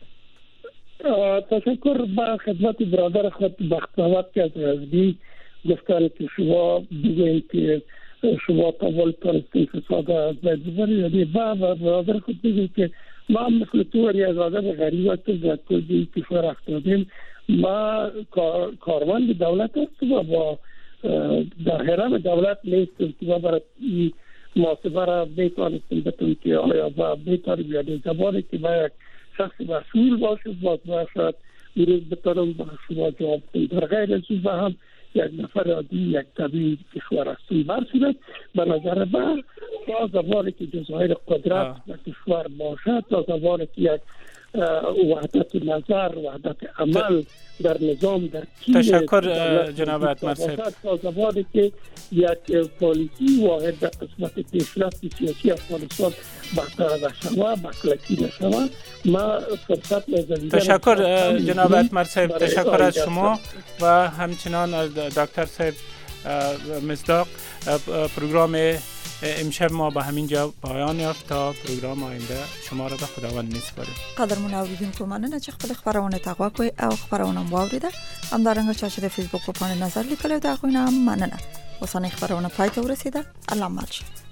تشکر با خدمت برادر خود بختیار که از رزبی گفتن که شما بگویید که شما تول پرستین فساد از بزرگی یعنی با برادر خود بگویید که ما مثل تو یا آدم غریب هستیم در کل کشور افتادیم ما کاروان دولت هستیم و با در حرم دولت نیستیم که برای محاسبه را بیتانستیم بتون که آیا با بیتانیم یعنی زبانی که با یک شخص مسئول باشد باز باشد میروز بتانم با شما جواب کنیم در غیر از او هم یک نفر عادی یک طبیب کشور هستی برسید. به نظر من تا زمانی که جزایر قدرت و کشور باشد، تا زمانی که یک وحدت نظر، وحدت عمل در نظام در تشکر جناب اتمر صاحب. تا زمانی که یک پالیسی واحد در قسمت پیشرفت سیاسی افغانستان برقرار نشود، مطلقی نشود، ما فرصت نظری. تشکر جناب اتمر صاحب، تشکر از شما و همچنان از دکتر صاحب مصداق. پروگرام امشب ما به همین جا پایان یافت. تا پروگرام آینده شما را به خداوند میسپاریم. قدرمن اوریدونکو مننه چې خپل خبرونه تقوا کوي او خبرونه واوریده. همدارنګه چې د فیسبوک په پاڼه نظر لیکلو دا غوښنه مننه. اوسنۍ خبرونه پای ته ورسیده. الله مل شه.